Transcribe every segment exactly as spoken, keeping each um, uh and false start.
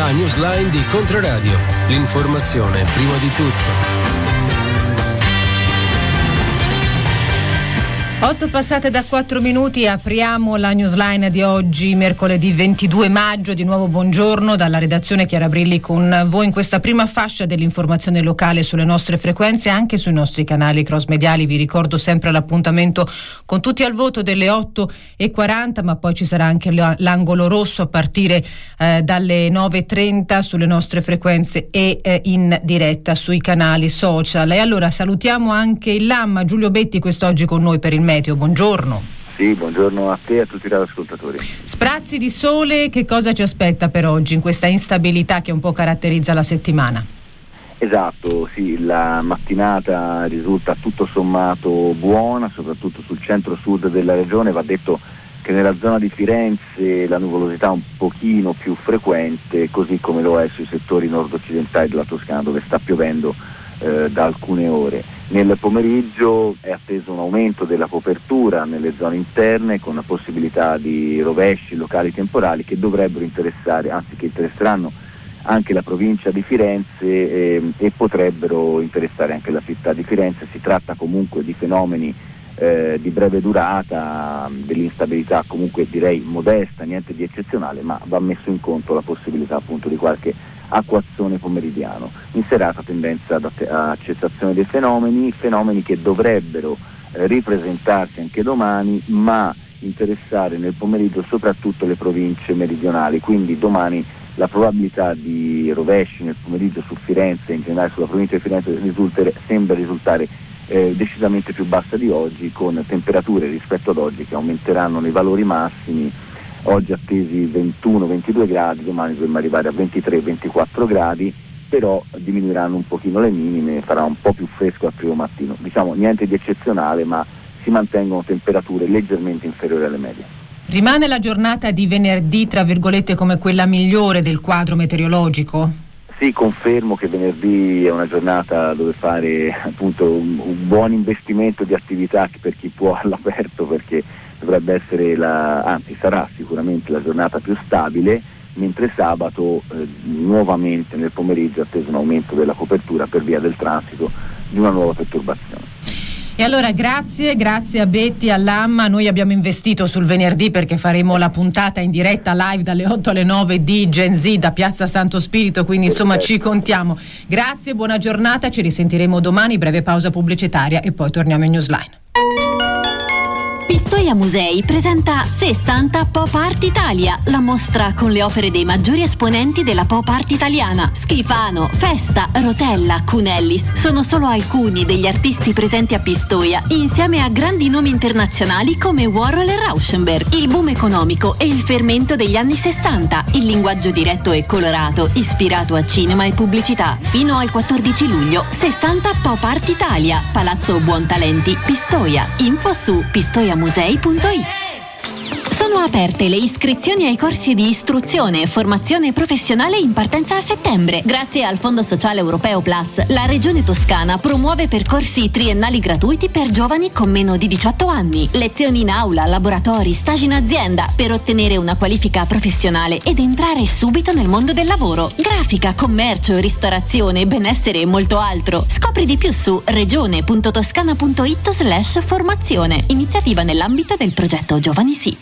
La newsline di Controradio. L'informazione prima di tutto. otto passate da quattro minuti, apriamo la newsline di oggi, mercoledì ventidue maggio. Di nuovo buongiorno dalla redazione, Chiara Brilli con voi in questa prima fascia dell'informazione locale sulle nostre frequenze e anche sui nostri canali cross mediali. Vi ricordo sempre l'appuntamento con tutti al voto delle otto e quaranta, ma poi ci sarà anche l'angolo rosso a partire eh, dalle nove e trenta sulle nostre frequenze e eh, in diretta sui canali social. E allora salutiamo anche il Lamma, Giulio Betti quest'oggi con noi per il meteo. Buongiorno. Sì, buongiorno a te e a tutti i radioascoltatori. Sprazzi di sole, che cosa ci aspetta per oggi in questa instabilità che un po' caratterizza la settimana? Esatto, sì, la mattinata risulta tutto sommato buona, soprattutto sul centro-sud della regione. Va detto che nella zona di Firenze la nuvolosità è un pochino più frequente, così come lo è sui settori nord-occidentali della Toscana, dove sta piovendo eh, da alcune ore. Nel pomeriggio è atteso un aumento della copertura nelle zone interne, con la possibilità di rovesci locali temporali che dovrebbero interessare, anzi che interesseranno anche la provincia di Firenze eh, e potrebbero interessare anche la città di Firenze. Si tratta comunque di fenomeni eh, di breve durata, dell'instabilità comunque direi modesta, niente di eccezionale, ma va messo in conto la possibilità appunto di qualche acquazzone pomeridiano. In serata tendenza a cessazione dei fenomeni, fenomeni che dovrebbero eh, ripresentarsi anche domani, ma interessare nel pomeriggio soprattutto le province meridionali, quindi domani la probabilità di rovesci nel pomeriggio su Firenze, in generale sulla provincia di Firenze, risultere, sembra risultare eh, decisamente più bassa di oggi, con temperature rispetto ad oggi che aumenteranno nei valori massimi. Oggi attesi ventuno ventidue gradi, domani dovremmo arrivare a ventitré ventiquattro gradi, però diminuiranno un pochino le minime, farà un po' più fresco al primo mattino. Diciamo niente di eccezionale, ma si mantengono temperature leggermente inferiori alle medie. Rimane la giornata di venerdì, tra virgolette, come quella migliore del quadro meteorologico? Sì, confermo che venerdì è una giornata dove fare appunto un, un buon investimento di attività per chi può all'aperto, perché dovrebbe essere la, anzi sarà sicuramente la giornata più stabile, mentre sabato eh, nuovamente nel pomeriggio è atteso un aumento della copertura per via del transito di una nuova perturbazione. E allora grazie, grazie a Betti, a Lamma. Noi abbiamo investito sul venerdì perché faremo la puntata in diretta live dalle otto alle nove di Gen Z da Piazza Santo Spirito, quindi insomma ci contiamo. Grazie, buona giornata, ci risentiremo domani, breve pausa pubblicitaria e poi torniamo in newsline. Pistoia Musei presenta sessanta Pop Art Italia, la mostra con le opere dei maggiori esponenti della pop art italiana. Schifano, Festa, Rotella, Cunellis sono solo alcuni degli artisti presenti a Pistoia, insieme a grandi nomi internazionali come Warhol e Rauschenberg. Il boom economico e il fermento degli anni sessanta, il linguaggio diretto e colorato, ispirato a cinema e pubblicità. Fino al quattordici luglio, sessanta Pop Art Italia, Palazzo Buontalenti, Pistoia. Info su pistoia musei punto it. Sono aperte le iscrizioni ai corsi di istruzione e formazione professionale in partenza a settembre. Grazie al Fondo Sociale Europeo Plus, la Regione Toscana promuove percorsi triennali gratuiti per giovani con meno di diciotto anni. Lezioni in aula, laboratori, stagi in azienda per ottenere una qualifica professionale ed entrare subito nel mondo del lavoro. Grafica, commercio, ristorazione, benessere e molto altro. Scopri di più su regione.toscana.it slash formazione. Iniziativa nell'ambito del progetto Giovani Sì.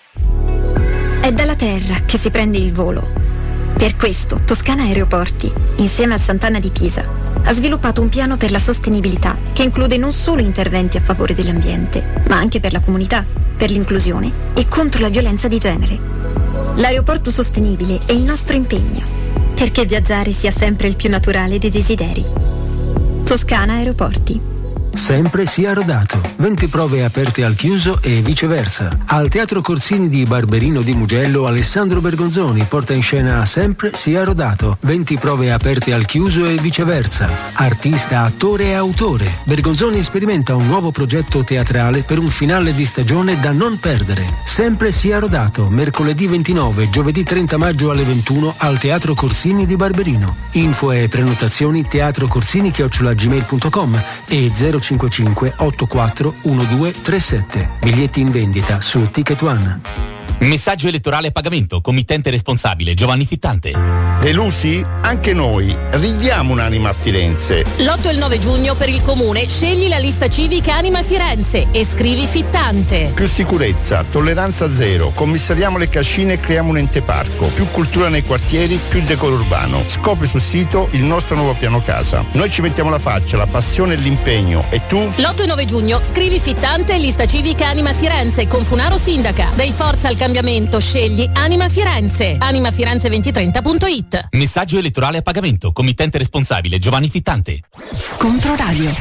È dalla terra che si prende il volo. Per questo Toscana Aeroporti, insieme a Sant'Anna di Pisa, ha sviluppato un piano per la sostenibilità che include non solo interventi a favore dell'ambiente, ma anche per la comunità, per l'inclusione e contro la violenza di genere. L'aeroporto sostenibile è il nostro impegno, perché viaggiare sia sempre il più naturale dei desideri. Toscana Aeroporti. Sempre sia rodato. venti prove aperte al chiuso e viceversa. Al Teatro Corsini di Barberino di Mugello, Alessandro Bergonzoni porta in scena Sempre sia rodato. venti prove aperte al chiuso e viceversa. Artista, attore e autore. Bergonzoni sperimenta un nuovo progetto teatrale per un finale di stagione da non perdere. Sempre sia rodato. Mercoledì ventinove, giovedì trenta maggio alle ventuno al Teatro Corsini di Barberino. Info e prenotazioni teatrocorsini chiocciola gmail punto com e zero cinquantacinque ottantaquattro diciannove trentasette. Biglietti in vendita su Ticket One. Messaggio elettorale a pagamento, committente responsabile Giovanni Fittante. Delusi? Anche noi. Ridiamo un'anima a Firenze. L'otto e il nove giugno per il comune scegli la lista civica Anima Firenze e scrivi Fittante. Più sicurezza, tolleranza zero, commissariamo le cascine e creiamo un ente parco. Più cultura nei quartieri, più decoro urbano. Scopri sul sito il nostro nuovo piano casa. Noi ci mettiamo la faccia, la passione e l'impegno. E tu? L'otto e nove giugno scrivi Fittante e lista civica Anima Firenze con Funaro sindaca. Dai forza al cambiamento, scegli Anima Firenze. anima firenze duemilatrenta punto it. Messaggio elettorale a pagamento, committente responsabile Giovanni Fittante. Controradio.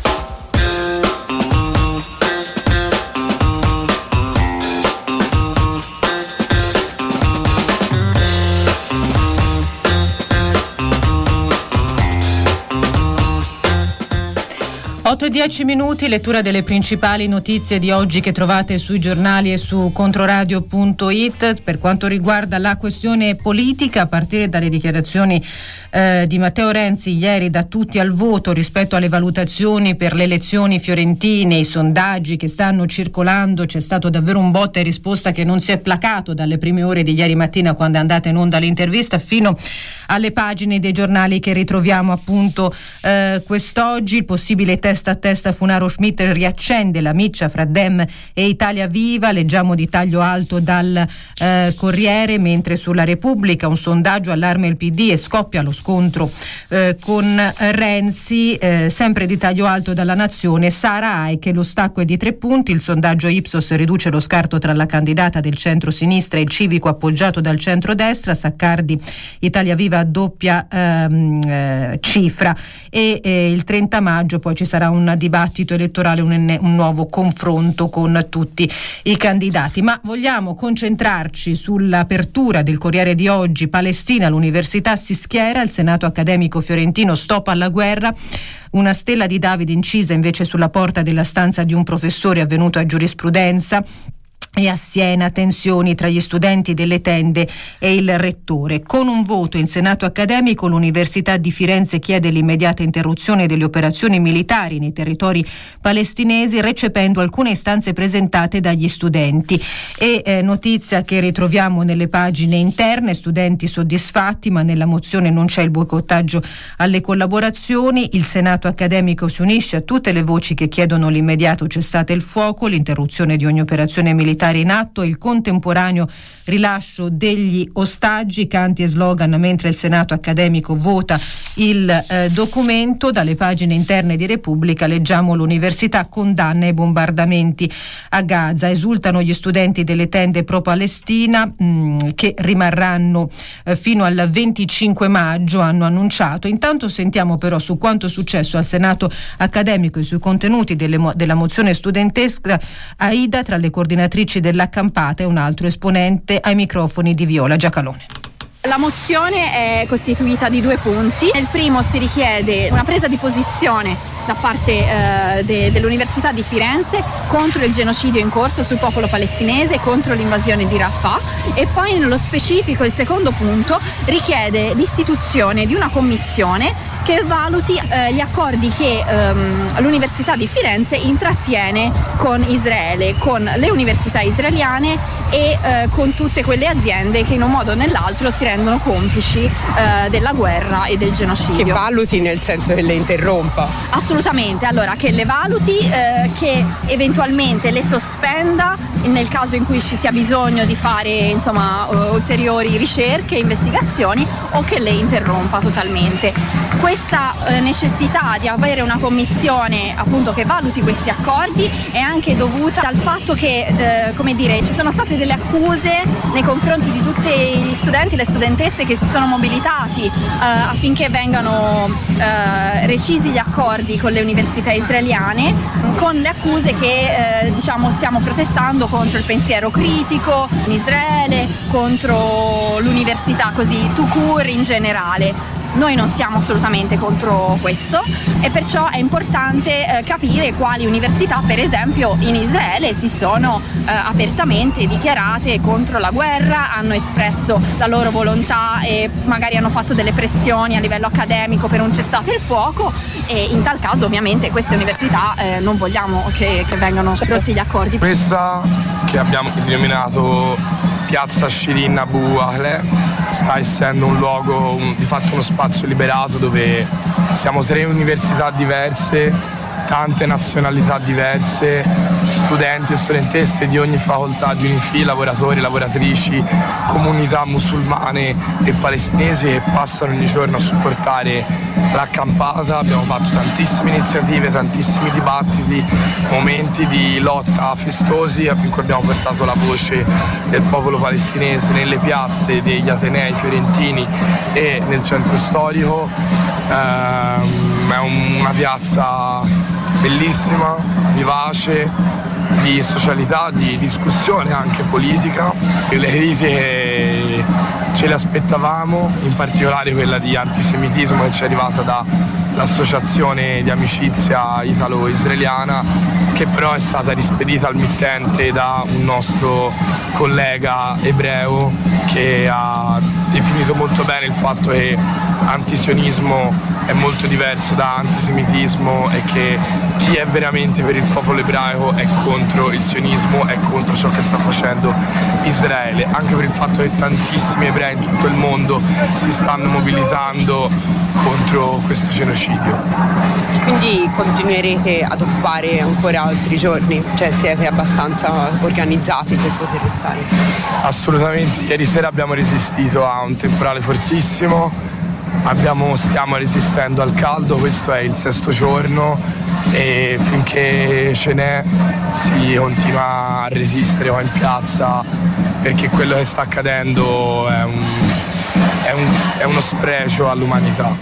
otto e dieci minuti, lettura delle principali notizie di oggi che trovate sui giornali e su controradio punto it. Per quanto riguarda la questione politica, a partire dalle dichiarazioni eh, di Matteo Renzi ieri, da tutti al voto rispetto alle valutazioni per le elezioni fiorentine, i sondaggi che stanno circolando, c'è stato davvero un botta e risposta che non si è placato dalle prime ore di ieri mattina, quando è andata in onda l'intervista, fino alle pagine dei giornali che ritroviamo appunto eh, quest'oggi. Il possibile test a testa Funaro-Schmidt riaccende la miccia fra Dem e Italia Viva, leggiamo di taglio alto dal eh, Corriere, mentre sulla Repubblica un sondaggio allarma il P D e scoppia lo scontro eh, con Renzi, eh, sempre di taglio alto dalla Nazione, Sara Aike, lo stacco è di tre punti, il sondaggio Ipsos riduce lo scarto tra la candidata del centro-sinistra e il civico appoggiato dal centro-destra, Saccardi Italia Viva a doppia ehm, eh, cifra e eh, il trenta maggio poi ci sarà un dibattito elettorale, un, un nuovo confronto con tutti i candidati. Ma vogliamo concentrarci sull'apertura del Corriere di oggi. Palestina, l'università si schiera, il Senato accademico fiorentino, stop alla guerra, una stella di Davide incisa invece sulla porta della stanza di un professore avvenuto a giurisprudenza. E a Siena tensioni tra gli studenti delle tende e il rettore. Con un voto in Senato accademico l'Università di Firenze chiede l'immediata interruzione delle operazioni militari nei territori palestinesi, recependo alcune istanze presentate dagli studenti. E eh, notizia che ritroviamo nelle pagine interne, studenti soddisfatti, ma nella mozione non c'è il boicottaggio alle collaborazioni. Il Senato accademico si unisce a tutte le voci che chiedono l'immediato cessate il fuoco, l'interruzione di ogni operazione militare in atto, il contemporaneo rilascio degli ostaggi, canti e slogan mentre il Senato accademico vota il eh, documento. Dalle pagine interne di Repubblica leggiamo l'università condanna i bombardamenti a Gaza, esultano gli studenti delle tende pro-Palestina mh, che rimarranno eh, fino al venticinque maggio, hanno annunciato. Intanto sentiamo però su quanto è successo al Senato accademico e sui contenuti delle mo- della mozione studentesca Aida, tra le coordinatrici dell'accampata, e un altro esponente ai microfoni di Viola Giacalone. La mozione è costituita di due punti. Nel primo si richiede una presa di posizione da parte eh, de- dell'Università di Firenze contro il genocidio in corso sul popolo palestinese e contro l'invasione di Rafah, e poi nello specifico il secondo punto richiede l'istituzione di una commissione che valuti eh, gli accordi che ehm, l'Università di Firenze intrattiene con Israele, con le università israeliane e eh, con tutte quelle aziende che in un modo o nell'altro si rendono complici eh, della guerra e del genocidio. Che valuti nel senso che le interrompa? Assolutamente, allora che le valuti, eh, che eventualmente le sospenda nel caso in cui ci sia bisogno di fare insomma ulteriori ricerche e investigazioni, o che le interrompa totalmente. Questa eh, necessità di avere una commissione appunto che valuti questi accordi è anche dovuta dal fatto che eh, come dire, ci sono state delle accuse nei confronti di tutti gli studenti e le studentesse che si sono mobilitati eh, affinché vengano eh, recisi gli accordi con le università israeliane, con le accuse che eh, diciamo stiamo protestando contro il pensiero critico in Israele, contro l'università così tout court in generale. Noi non siamo assolutamente contro questo e perciò è importante eh, capire quali università, per esempio in Israele, si sono eh, apertamente dichiarate contro la guerra, hanno espresso la loro volontà e magari hanno fatto delle pressioni a livello accademico per un cessate il fuoco, e in tal caso ovviamente queste università eh, non vogliamo che, che vengano rotti gli accordi. Questa che abbiamo denominato piazza Shirin Abu Akleh sta essendo un luogo, un, di fatto uno spazio liberato dove siamo tre università diverse, tante nazionalità diverse, studenti e studentesse di ogni facoltà di Unifi, lavoratori, lavoratrici, comunità musulmane e palestinesi che passano ogni giorno a supportare l'accampata. Abbiamo fatto tantissime iniziative, tantissimi dibattiti, momenti di lotta festosi in cui abbiamo portato la voce del popolo palestinese nelle piazze degli Atenei fiorentini e nel centro storico. Ehm, è una piazza bellissima, vivace, di socialità, di discussione anche politica. Le critiche ce le aspettavamo, in particolare quella di antisemitismo che ci è arrivata dall'associazione di amicizia italo-israeliana, che però è stata rispedita al mittente da un nostro collega ebreo che ha definito molto bene il fatto che antisionismo è molto diverso da antisemitismo e che chi è veramente per il popolo ebraico è contro il sionismo, è contro ciò che sta facendo Israele, anche per il fatto che tantissimi ebrei in tutto il mondo si stanno mobilitando contro questo genocidio. Quindi continuerete ad occupare ancora altri giorni? Cioè siete abbastanza organizzati per poter restare? Assolutamente, ieri sera abbiamo resistito a un temporale fortissimo, abbiamo, stiamo resistendo al caldo, questo è il sesto giorno e finché ce n'è si continua a resistere qua in piazza, perché quello che sta accadendo è, un, è, un, è uno sfregio all'umanità.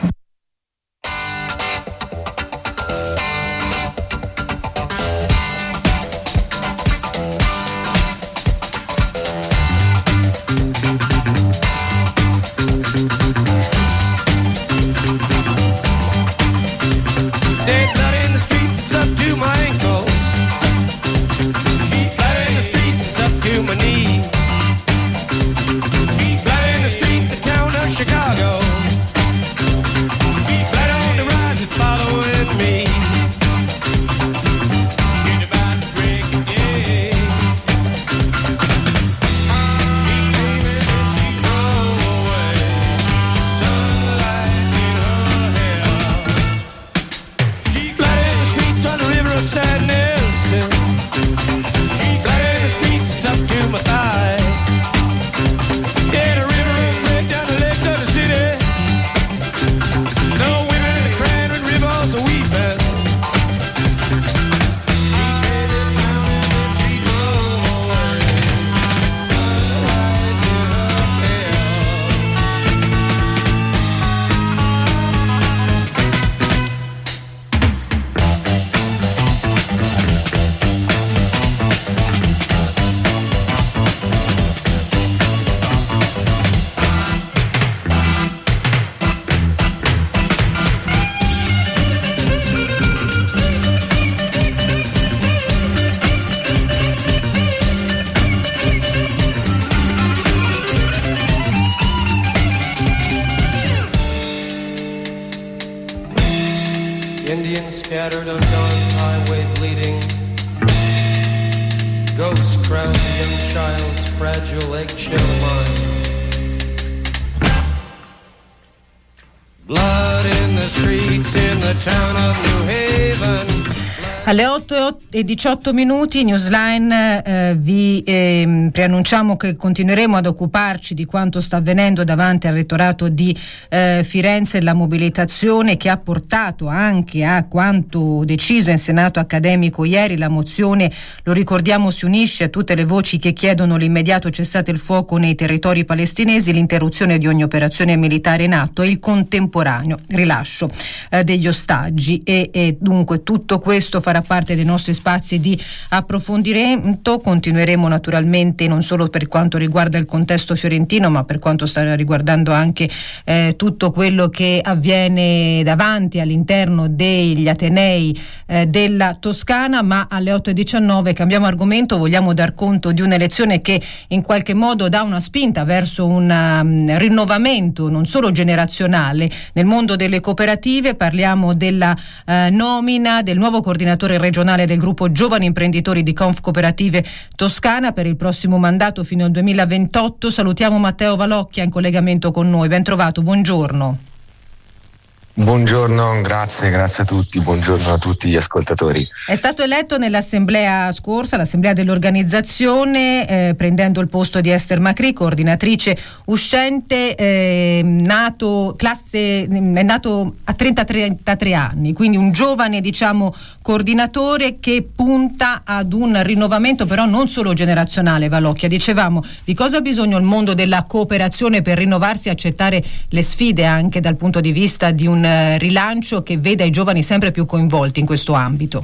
scattered on Dawn's highway bleeding. Ghosts crowd the young child's fragile eggshell mind. Blood in the streets in the town of New Haven. Alle otto e diciotto minuti Newsline eh, vi eh, preannunciamo che continueremo ad occuparci di quanto sta avvenendo davanti al rettorato di eh, Firenze, la mobilitazione che ha portato anche a quanto deciso in Senato accademico ieri. La mozione, lo ricordiamo, si unisce a tutte le voci che chiedono l'immediato cessate il fuoco nei territori palestinesi, l'interruzione di ogni operazione militare in atto e il contemporaneo rilascio eh, degli ostaggi e, e dunque tutto questo farà parte dei nostri spazi di approfondimento. Continueremo naturalmente non solo per quanto riguarda il contesto fiorentino, ma per quanto sta riguardando anche eh, tutto quello che avviene davanti all'interno degli atenei eh, della Toscana. Ma alle otto e diciannove cambiamo argomento, vogliamo dar conto di un'elezione che in qualche modo dà una spinta verso un um, rinnovamento non solo generazionale nel mondo delle cooperative. Parliamo della uh, nomina del nuovo coordinatore direttore regionale del gruppo Giovani Imprenditori di Confcooperative Toscana per il prossimo mandato fino al duemilaventotto. Salutiamo Matteo Valocchia in collegamento con noi. Ben trovato, buongiorno. Buongiorno, grazie, grazie a tutti, buongiorno a tutti gli ascoltatori. È stato eletto nell'assemblea scorsa, l'assemblea dell'organizzazione, eh, prendendo il posto di Esther Macri, coordinatrice uscente, eh, nato, classe, è nato a trenta trentatré anni, quindi un giovane, diciamo, coordinatore che punta ad un rinnovamento però non solo generazionale. Valocchia, dicevamo, di cosa ha bisogno il mondo della cooperazione per rinnovarsi e accettare le sfide anche dal punto di vista di un rilancio che veda i giovani sempre più coinvolti in questo ambito?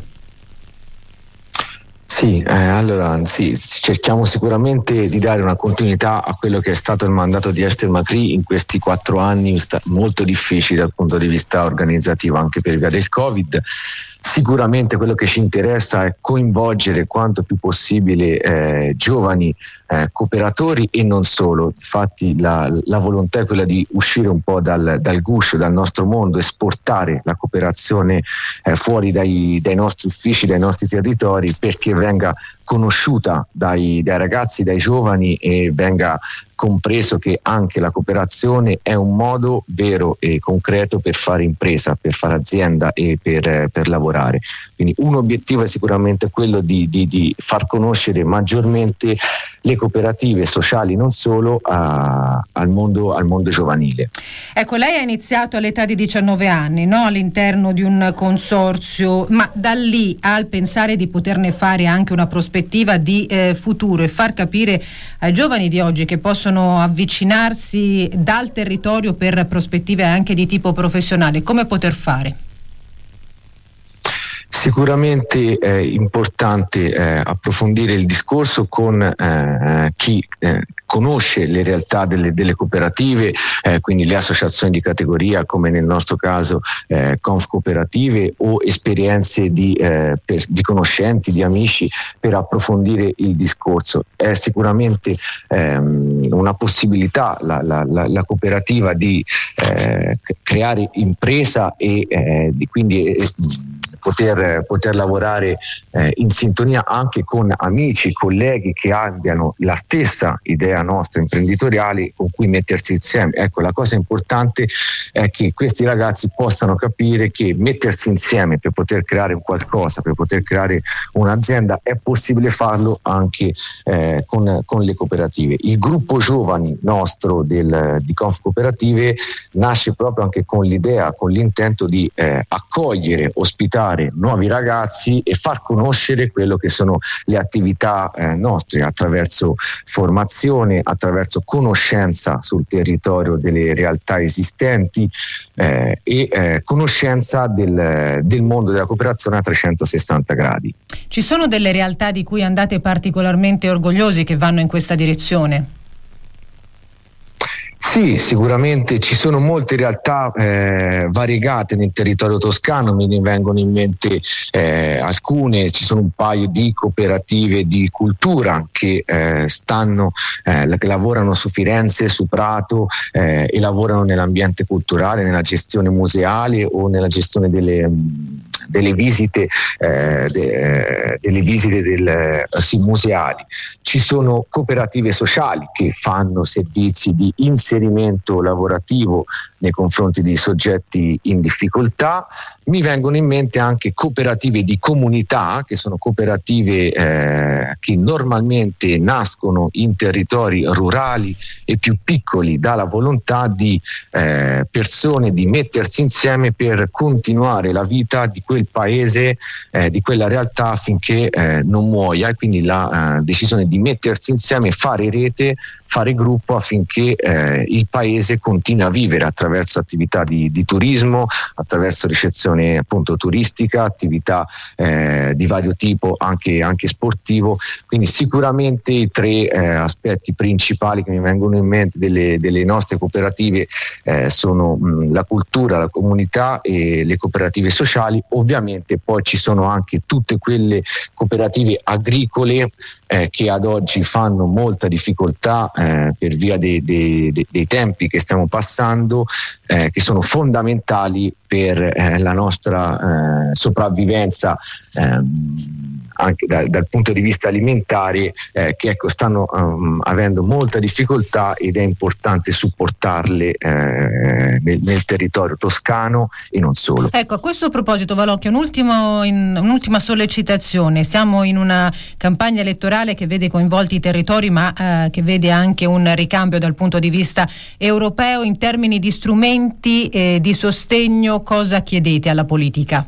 Sì, eh, allora sì, cerchiamo sicuramente di dare una continuità a quello che è stato il mandato di Esther Macri in questi quattro anni molto difficili dal punto di vista organizzativo anche per via del Covid. Sicuramente quello che ci interessa è coinvolgere quanto più possibile eh, giovani eh, cooperatori e non solo. Infatti la, la volontà è quella di uscire un po' dal, dal guscio, dal nostro mondo, esportare la cooperazione eh, fuori dai, dai nostri uffici, dai nostri territori, perché venga conosciuta dai, dai ragazzi, dai giovani, e venga compreso che anche la cooperazione è un modo vero e concreto per fare impresa, per fare azienda e per, per lavorare. Quindi un obiettivo è sicuramente quello di, di, di far conoscere maggiormente le cooperative sociali, non solo a, al, mondo, al mondo giovanile. Ecco, lei ha iniziato all'età di diciannove anni, no? All'interno di un consorzio, ma da lì al pensare di poterne fare anche una prospettiva di eh, futuro e far capire ai giovani di oggi che possono avvicinarsi dal territorio per prospettive anche di tipo professionale, come poter fare? Sicuramente è importante eh, approfondire il discorso con eh, chi eh, conosce le realtà delle, delle cooperative, eh, quindi le associazioni di categoria come nel nostro caso eh, Confcooperative, o esperienze di, eh, per, di conoscenti, di amici, per approfondire il discorso. È sicuramente ehm, una possibilità la, la, la, la cooperativa di eh, creare impresa e eh, di, quindi eh, Poter, poter lavorare eh, in sintonia anche con amici, colleghi che abbiano la stessa idea nostra imprenditoriale con cui mettersi insieme. Ecco, la cosa importante è che questi ragazzi possano capire che mettersi insieme per poter creare un qualcosa, per poter creare un'azienda, è possibile farlo anche eh, con, con le cooperative. Il gruppo giovani nostro del, di Confcooperative nasce proprio anche con l'idea, con l'intento di eh, accogliere, ospitare nuovi ragazzi e far conoscere quello che sono le attività eh, nostre attraverso formazione, attraverso conoscenza sul territorio delle realtà esistenti eh, e eh, conoscenza del, del mondo della cooperazione a trecentosessanta gradi. Ci sono delle realtà di cui andate particolarmente orgogliosi che vanno in questa direzione? Sì, sicuramente ci sono molte realtà eh, variegate nel territorio toscano, me ne vengono in mente eh, alcune. Ci sono un paio di cooperative di cultura che eh, stanno, eh, che lavorano su Firenze, su Prato eh, e lavorano nell'ambiente culturale, nella gestione museale o nella gestione delle, delle visite, eh, de, delle visite del, eh, sì, museali. Ci sono cooperative sociali che fanno servizi di inserimento lavorativo nei confronti di soggetti in difficoltà. Mi vengono in mente anche cooperative di comunità, che sono cooperative eh, che normalmente nascono in territori rurali e più piccoli, dalla volontà di eh, persone di mettersi insieme per continuare la vita di quel paese, eh, di quella realtà, affinché eh, non muoia, e quindi la eh, decisione di mettersi insieme, fare rete, fare gruppo affinché eh, il paese continui a vivere attraverso attività di, di turismo, attraverso ricezione appunto turistica, attività eh, di vario tipo, anche, anche sportivo. Quindi sicuramente i tre eh, aspetti principali che mi vengono in mente delle, delle nostre cooperative eh, sono mh, la cultura, la comunità e le cooperative sociali. Ovviamente poi ci sono anche tutte quelle cooperative agricole eh, che ad oggi fanno molta difficoltà eh, per via dei, dei, dei, dei tempi che stiamo passando, eh, che sono fondamentali per eh, la nostra eh, sopravvivenza ehm, anche da, dal punto di vista alimentare, eh, che ecco, stanno um, avendo molta difficoltà, ed è importante supportarle eh, nel, nel territorio toscano e non solo. Ecco, a questo proposito, Valocchio, un ultimo in, un'ultima sollecitazione. Siamo in una campagna elettorale che vede coinvolti i territori, ma eh, che vede anche un ricambio dal punto di vista europeo. In termini di strumenti eh, di sostegno, cosa chiedete alla politica?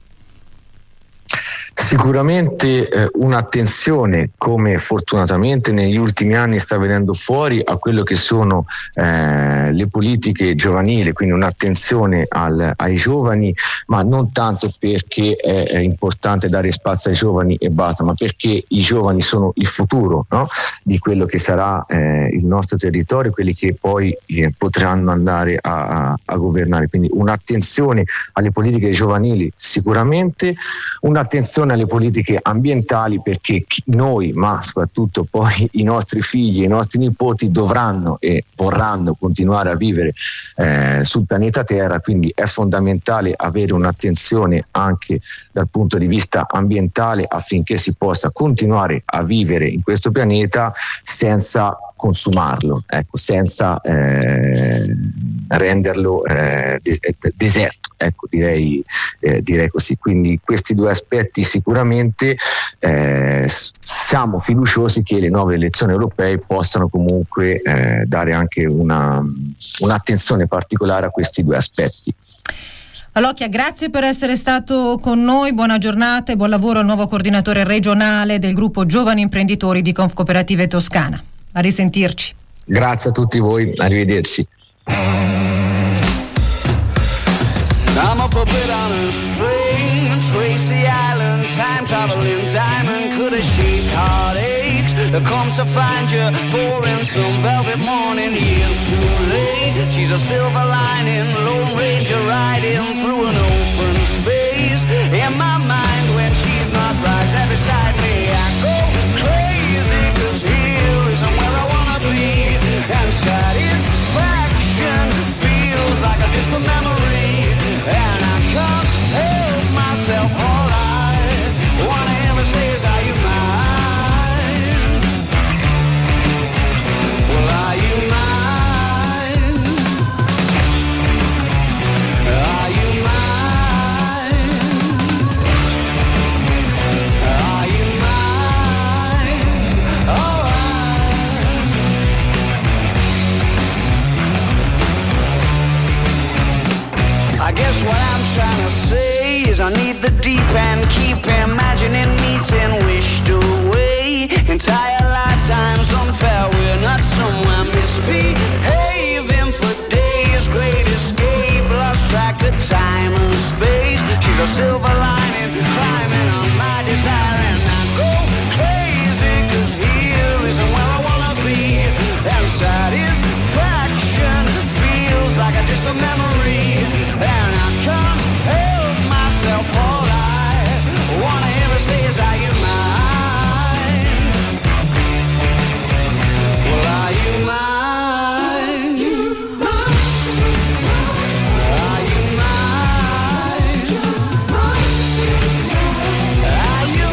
Sicuramente eh, un'attenzione, come fortunatamente negli ultimi anni sta venendo fuori, a quello che sono eh, le politiche giovanili, quindi un'attenzione al, ai giovani, ma non tanto perché è, è importante dare spazio ai giovani e basta, ma perché i giovani sono il futuro, no? Di quello che sarà eh, il nostro territorio, quelli che poi eh, potranno andare a, a, a governare. Quindi un'attenzione alle politiche giovanili sicuramente, un'attenzione alle politiche ambientali, perché noi, ma soprattutto poi i nostri figli e i nostri nipoti dovranno e vorranno continuare a vivere eh, sul pianeta Terra, quindi è fondamentale avere un'attenzione anche dal punto di vista ambientale affinché si possa continuare a vivere in questo pianeta senza consumarlo, ecco, senza eh, renderlo eh, deserto, ecco, direi, eh, direi così. Quindi questi due aspetti sicuramente eh, siamo fiduciosi che le nuove elezioni europee possano comunque eh, dare anche una, un'attenzione particolare a questi due aspetti. Valocchia, grazie per essere stato con noi, buona giornata e buon lavoro al nuovo coordinatore regionale del gruppo Giovani Imprenditori di Confcooperative Toscana. A risentirci. Grazie a tutti voi, arrivederci. I'm up a bit on a string, Tracy Island, time traveling diamond, could have shaped heartaches, come to find you for in some velvet morning, years too late, she's a silver lining, Lone Ranger riding through an open space, in my mind when she's not right there beside me, I go crazy, cause here isn't where I wanna be, and satisfaction feels like a distant memory, and I can't help myself, all I wanna ever say is, are you mine? Well, are you mine? Are you mine? Are you mine? Oh, I guess what I'm trying to say is I need the deep end, keep imagining meeting wished away. Entire lifetimes unfair, we're not somewhere misbehaving for days. Great escape, lost track of time and space. She's a silver lining, climbing on my desire, and I go crazy, cause here isn't where I wanna be. And satisfaction feels like a distant memory, and I can't help myself, all I wanna ever say is, are you mine? Well, are you mine? Are you mine? Are you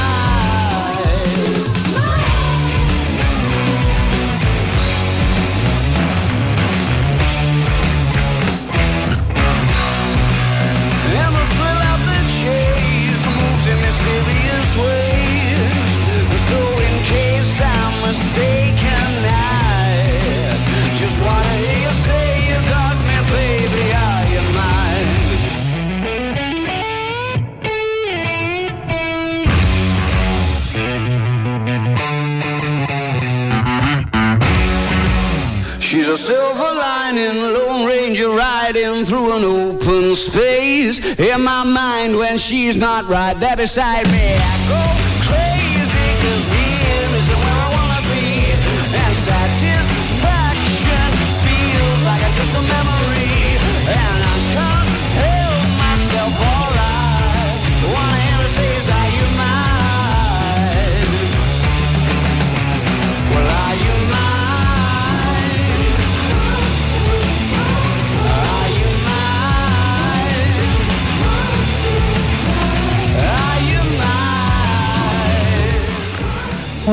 in mysterious ways, so in case I'm mistaken, I just wanna hear you say you got me, baby, are you mine? She's a silver lining, Lone Ranger riding through an open space. In my mind when she's not right there beside me, I go crazy, cause here isn't where I wanna be. And satisfaction feels like a distant memory, and I can't help myself, all I wanna ever say is, are you mine?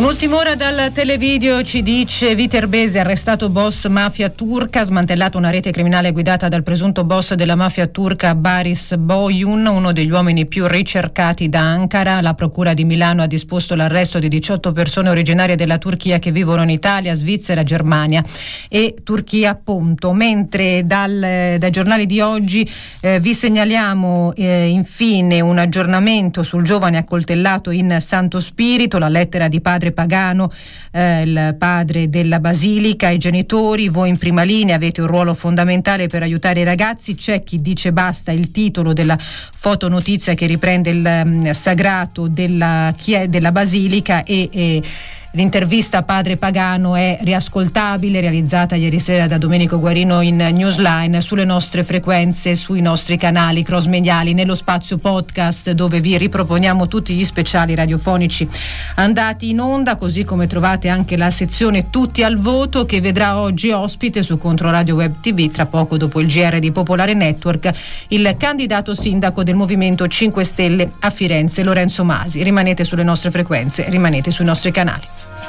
Un'ultima ora dal televideo ci dice: Viterbese, arrestato boss mafia turca, smantellata una rete criminale guidata dal presunto boss della mafia turca Baris Boyun, uno degli uomini più ricercati da Ankara. La procura di Milano ha disposto l'arresto di diciotto persone originarie della Turchia che vivono in Italia, Svizzera, Germania e Turchia appunto. Mentre dal, dai giornali di oggi eh, vi segnaliamo eh, infine un aggiornamento sul giovane accoltellato in Santo Spirito, la lettera di padre Pagano, eh, il padre della Basilica. I genitori: voi in prima linea avete un ruolo fondamentale per aiutare i ragazzi. C'è chi dice basta, il titolo della fotonotizia che riprende il um, sagrato della, chie- della Basilica e, e l'intervista a padre Pagano è riascoltabile, realizzata ieri sera da Domenico Guarino in Newsline, sulle nostre frequenze, sui nostri canali cross mediali, nello spazio podcast dove vi riproponiamo tutti gli speciali radiofonici andati in onda, così come trovate anche la sezione Tutti al voto, che vedrà oggi ospite su Controradio Web T V, tra poco dopo il G R di Popolare Network, il candidato sindaco del Movimento cinque Stelle a Firenze, Lorenzo Masi. Rimanete sulle nostre frequenze, rimanete sui nostri canali.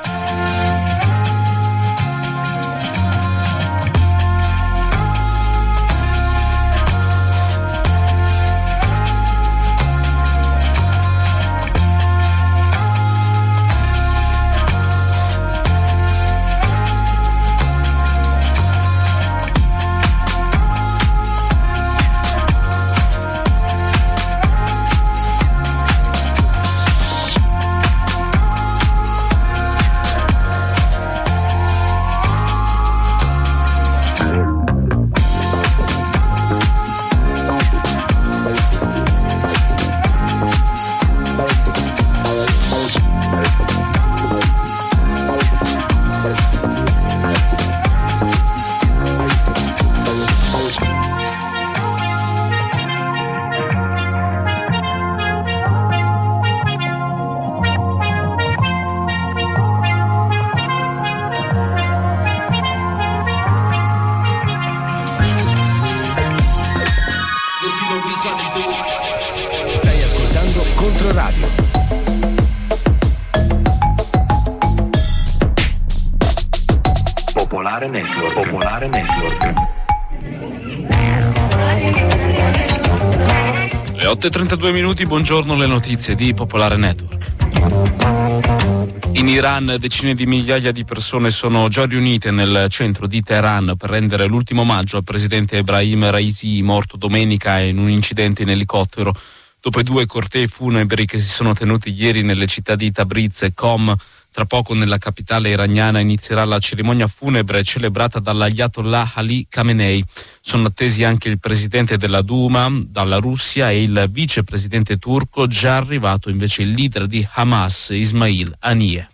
Stai ascoltando Controradio. Popolare Network. Popolare Network. Le otto e trentadue minuti, buongiorno, le notizie di Popolare Network. In Iran decine di migliaia di persone sono già riunite nel centro di Teheran per rendere l'ultimo omaggio al presidente Ebrahim Raisi, morto domenica in un incidente in elicottero. Dopo i due cortei funebri che si sono tenuti ieri nelle città di Tabriz e Qom, tra poco nella capitale iraniana inizierà la cerimonia funebre celebrata dall'Ayatollah Ali Khamenei. Sono attesi anche il presidente della Duma dalla Russia e il vicepresidente turco, già arrivato invece il leader di Hamas, Ismail Haniyeh.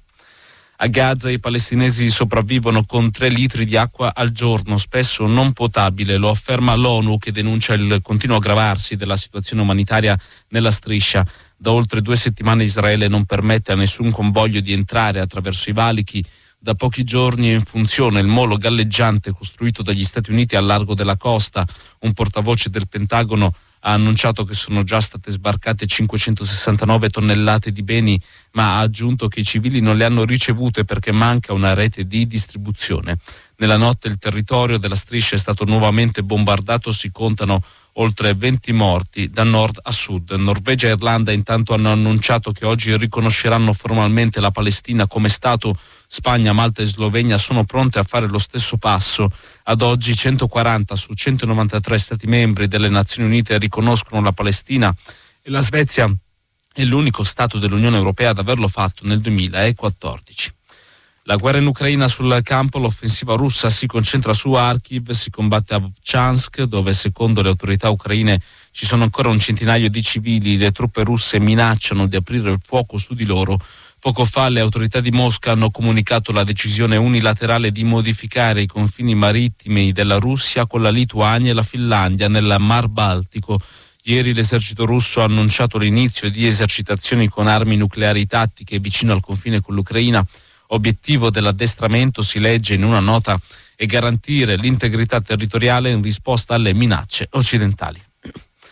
A Gaza i palestinesi sopravvivono con tre litri di acqua al giorno, spesso non potabile, lo afferma l'ONU, che denuncia il continuo aggravarsi della situazione umanitaria nella striscia. Da oltre due settimane Israele non permette a nessun convoglio di entrare attraverso i valichi. Da pochi giorni è in funzione il molo galleggiante costruito dagli Stati Uniti al largo della costa. Un portavoce del Pentagono ha annunciato che sono già state sbarcate cinquecentosessantanove tonnellate di beni, ma ha aggiunto che i civili non le hanno ricevute perché manca una rete di distribuzione. Nella notte il territorio della striscia è stato nuovamente bombardato, si contano oltre venti morti da nord a sud. Norvegia e Irlanda intanto hanno annunciato che oggi riconosceranno formalmente la Palestina come Stato. Spagna, Malta e Slovenia sono pronte a fare lo stesso passo. Ad oggi centoquaranta su centonovantatré Stati membri delle Nazioni Unite riconoscono la Palestina e la Svezia è l'unico Stato dell'Unione Europea ad averlo fatto nel duemilaquattordici. La guerra in Ucraina sul campo, l'offensiva russa si concentra su Kharkiv, si combatte a Vovchansk, dove secondo le autorità ucraine ci sono ancora un centinaio di civili. Le truppe russe minacciano di aprire il fuoco su di loro. Poco fa le autorità di Mosca hanno comunicato la decisione unilaterale di modificare i confini marittimi della Russia con la Lituania e la Finlandia nel Mar Baltico. Ieri l'esercito russo ha annunciato l'inizio di esercitazioni con armi nucleari tattiche vicino al confine con l'Ucraina. Obiettivo dell'addestramento, si legge in una nota, è garantire l'integrità territoriale in risposta alle minacce occidentali.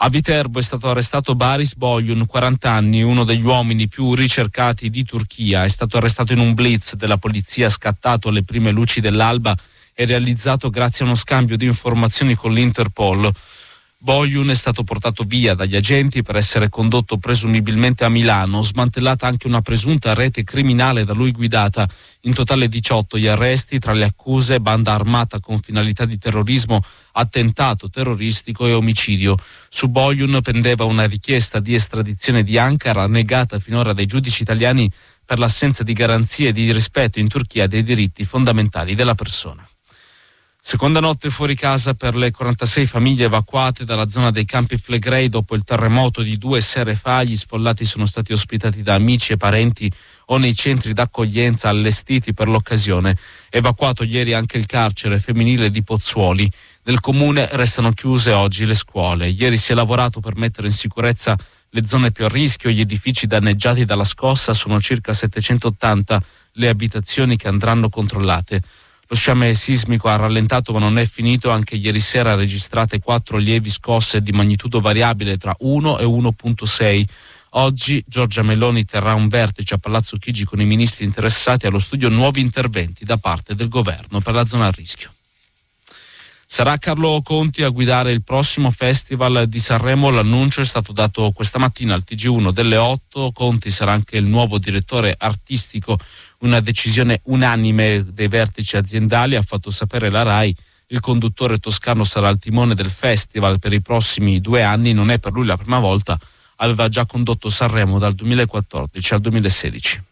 A Viterbo è stato arrestato Baris Boyun, quaranta anni, uno degli uomini più ricercati di Turchia. È stato arrestato in un blitz della polizia scattato alle prime luci dell'alba e realizzato grazie a uno scambio di informazioni con l'Interpol. Boyun è stato portato via dagli agenti per essere condotto presumibilmente a Milano, smantellata anche una presunta rete criminale da lui guidata. In totale diciotto gli arresti, tra le accuse banda armata con finalità di terrorismo, attentato terroristico e omicidio. Su Boyun pendeva una richiesta di estradizione di Ankara negata finora dai giudici italiani per l'assenza di garanzie e di rispetto in Turchia dei diritti fondamentali della persona. Seconda notte fuori casa per le quarantasei famiglie evacuate dalla zona dei Campi Flegrei dopo il terremoto di due sere fa. Gli sfollati sono stati ospitati da amici e parenti o nei centri d'accoglienza allestiti per l'occasione. Evacuato ieri anche il carcere femminile di Pozzuoli. Nel comune restano chiuse oggi le scuole. Ieri si è lavorato per mettere in sicurezza le zone più a rischio. Gli edifici danneggiati dalla scossa sono circa settecentottanta le abitazioni che andranno controllate. Lo sciame sismico ha rallentato ma non è finito, anche ieri sera registrate quattro lievi scosse di magnitudo variabile tra uno e uno virgola sei. Oggi Giorgia Meloni terrà un vertice a Palazzo Chigi con i ministri interessati, allo studio nuovi interventi da parte del governo per la zona a rischio. Sarà Carlo Conti a guidare il prossimo Festival di Sanremo, l'annuncio è stato dato questa mattina al T G uno delle otto. Conti sarà anche il nuovo direttore artistico, una decisione unanime dei vertici aziendali, ha fatto sapere la RAI. Il conduttore toscano sarà al timone del festival per i prossimi due anni, non è per lui la prima volta, aveva già condotto Sanremo dal duemilaquattordici al duemilasedici.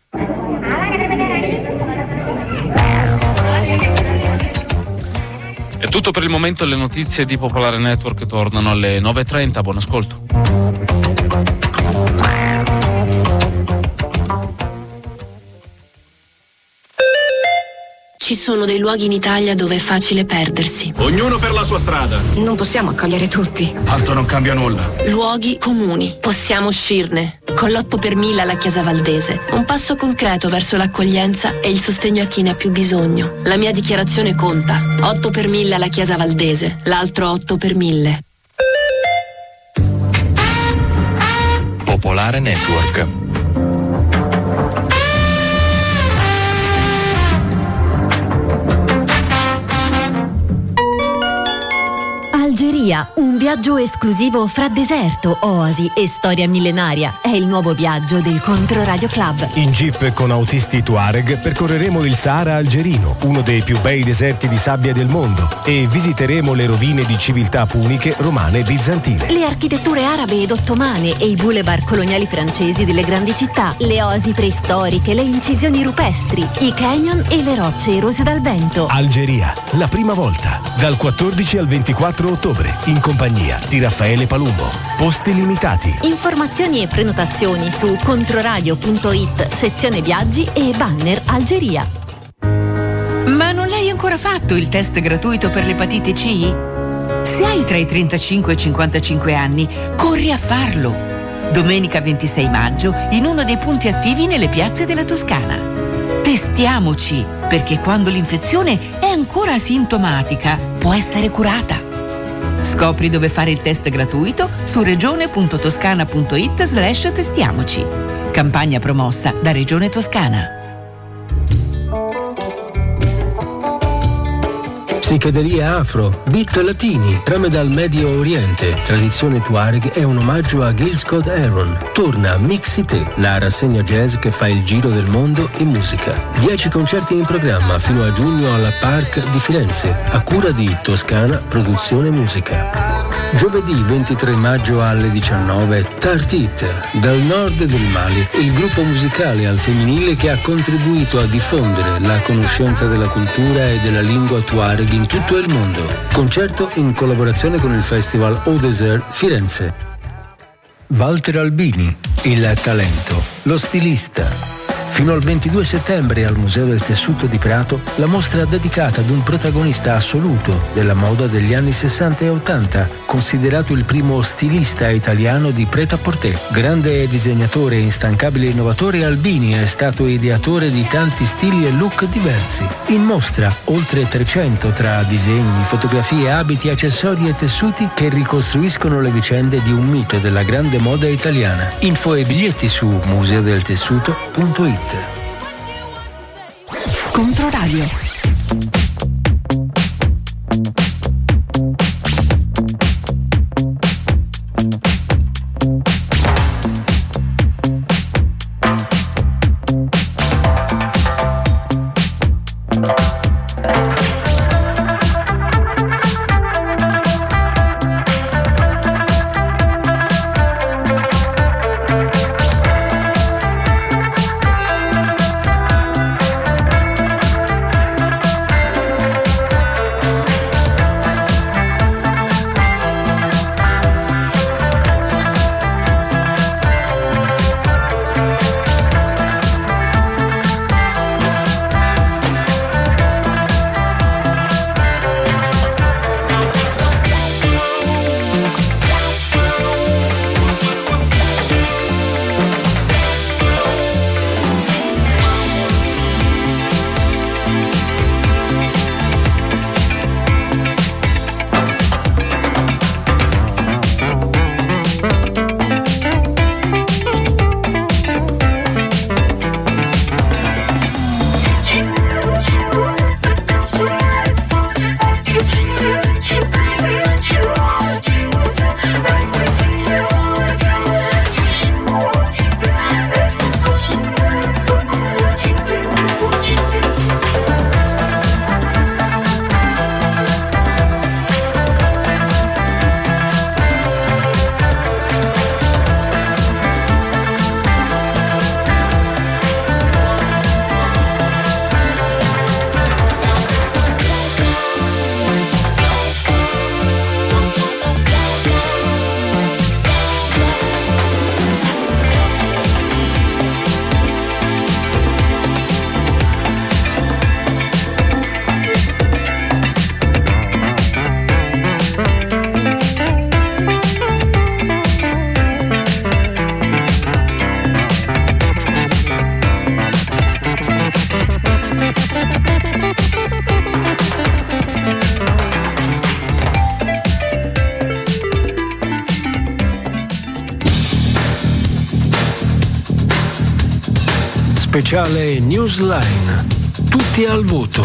È tutto per il momento, le notizie di Popolare Network tornano alle nove e trenta, buon ascolto. Ci sono dei luoghi in Italia dove è facile perdersi. Ognuno per la sua strada. Non possiamo accogliere tutti. Tanto non cambia nulla. Luoghi comuni. Possiamo uscirne. Con l'otto per mille alla Chiesa Valdese. Un passo concreto verso l'accoglienza e il sostegno a chi ne ha più bisogno. La mia dichiarazione conta. otto per mille alla Chiesa Valdese. L'altro otto per mille. Popolare Network. Algeria, un viaggio esclusivo fra deserto, oasi e storia millenaria. È il nuovo viaggio del Controradio Club. In jeep con autisti Tuareg percorreremo il Sahara algerino, uno dei più bei deserti di sabbia del mondo, e visiteremo le rovine di civiltà puniche, romane e bizantine. Le architetture arabe ed ottomane e i boulevard coloniali francesi delle grandi città, le oasi preistoriche, le incisioni rupestri, i canyon e le rocce erose dal vento. Algeria, la prima volta, dal quattordici al ventiquattro ottobre, in compagnia di Raffaele Palumbo. Posti limitati. Informazioni e prenotazioni su controradio punto it, sezione viaggi e banner Algeria. Ma non l'hai ancora fatto il test gratuito per l'epatite C? Se hai tra i trentacinque e i cinquantacinque anni, corri a farlo. Domenica ventisei maggio in uno dei punti attivi nelle piazze della Toscana. Testiamoci, perché quando l'infezione è ancora asintomatica, può essere curata. Scopri dove fare il test gratuito su regione punto toscana punto it slash testiamoci. Campagna promossa da Regione Toscana. Psichedelia afro, beat latini, trame dal Medio Oriente, tradizione Tuareg è un omaggio a Gil Scott Heron. Torna Mixite, la rassegna jazz che fa il giro del mondo in musica. Dieci concerti in programma fino a giugno alla Park di Firenze, a cura di Toscana Produzione Musica. Giovedì ventitré maggio alle diciannove, Tartit, dal nord del Mali, il gruppo musicale al femminile che ha contribuito a diffondere la conoscenza della cultura e della lingua Tuareg in tutto il mondo. Concerto in collaborazione con il Festival Au Désert Firenze. Walter Albini, il talento, lo stilista. Fino al ventidue settembre al Museo del Tessuto di Prato la mostra dedicata ad un protagonista assoluto della moda degli anni sessanta e ottanta, considerato il primo stilista italiano di prêt-à-porter. Grande disegnatore e instancabile innovatore, Albini è stato ideatore di tanti stili e look diversi. In mostra oltre trecento tra disegni, fotografie, abiti, accessori e tessuti che ricostruiscono le vicende di un mito della grande moda italiana. Info e biglietti su museo del tessuto punto it. Controradio. Speciale Newsline. Tutti al voto.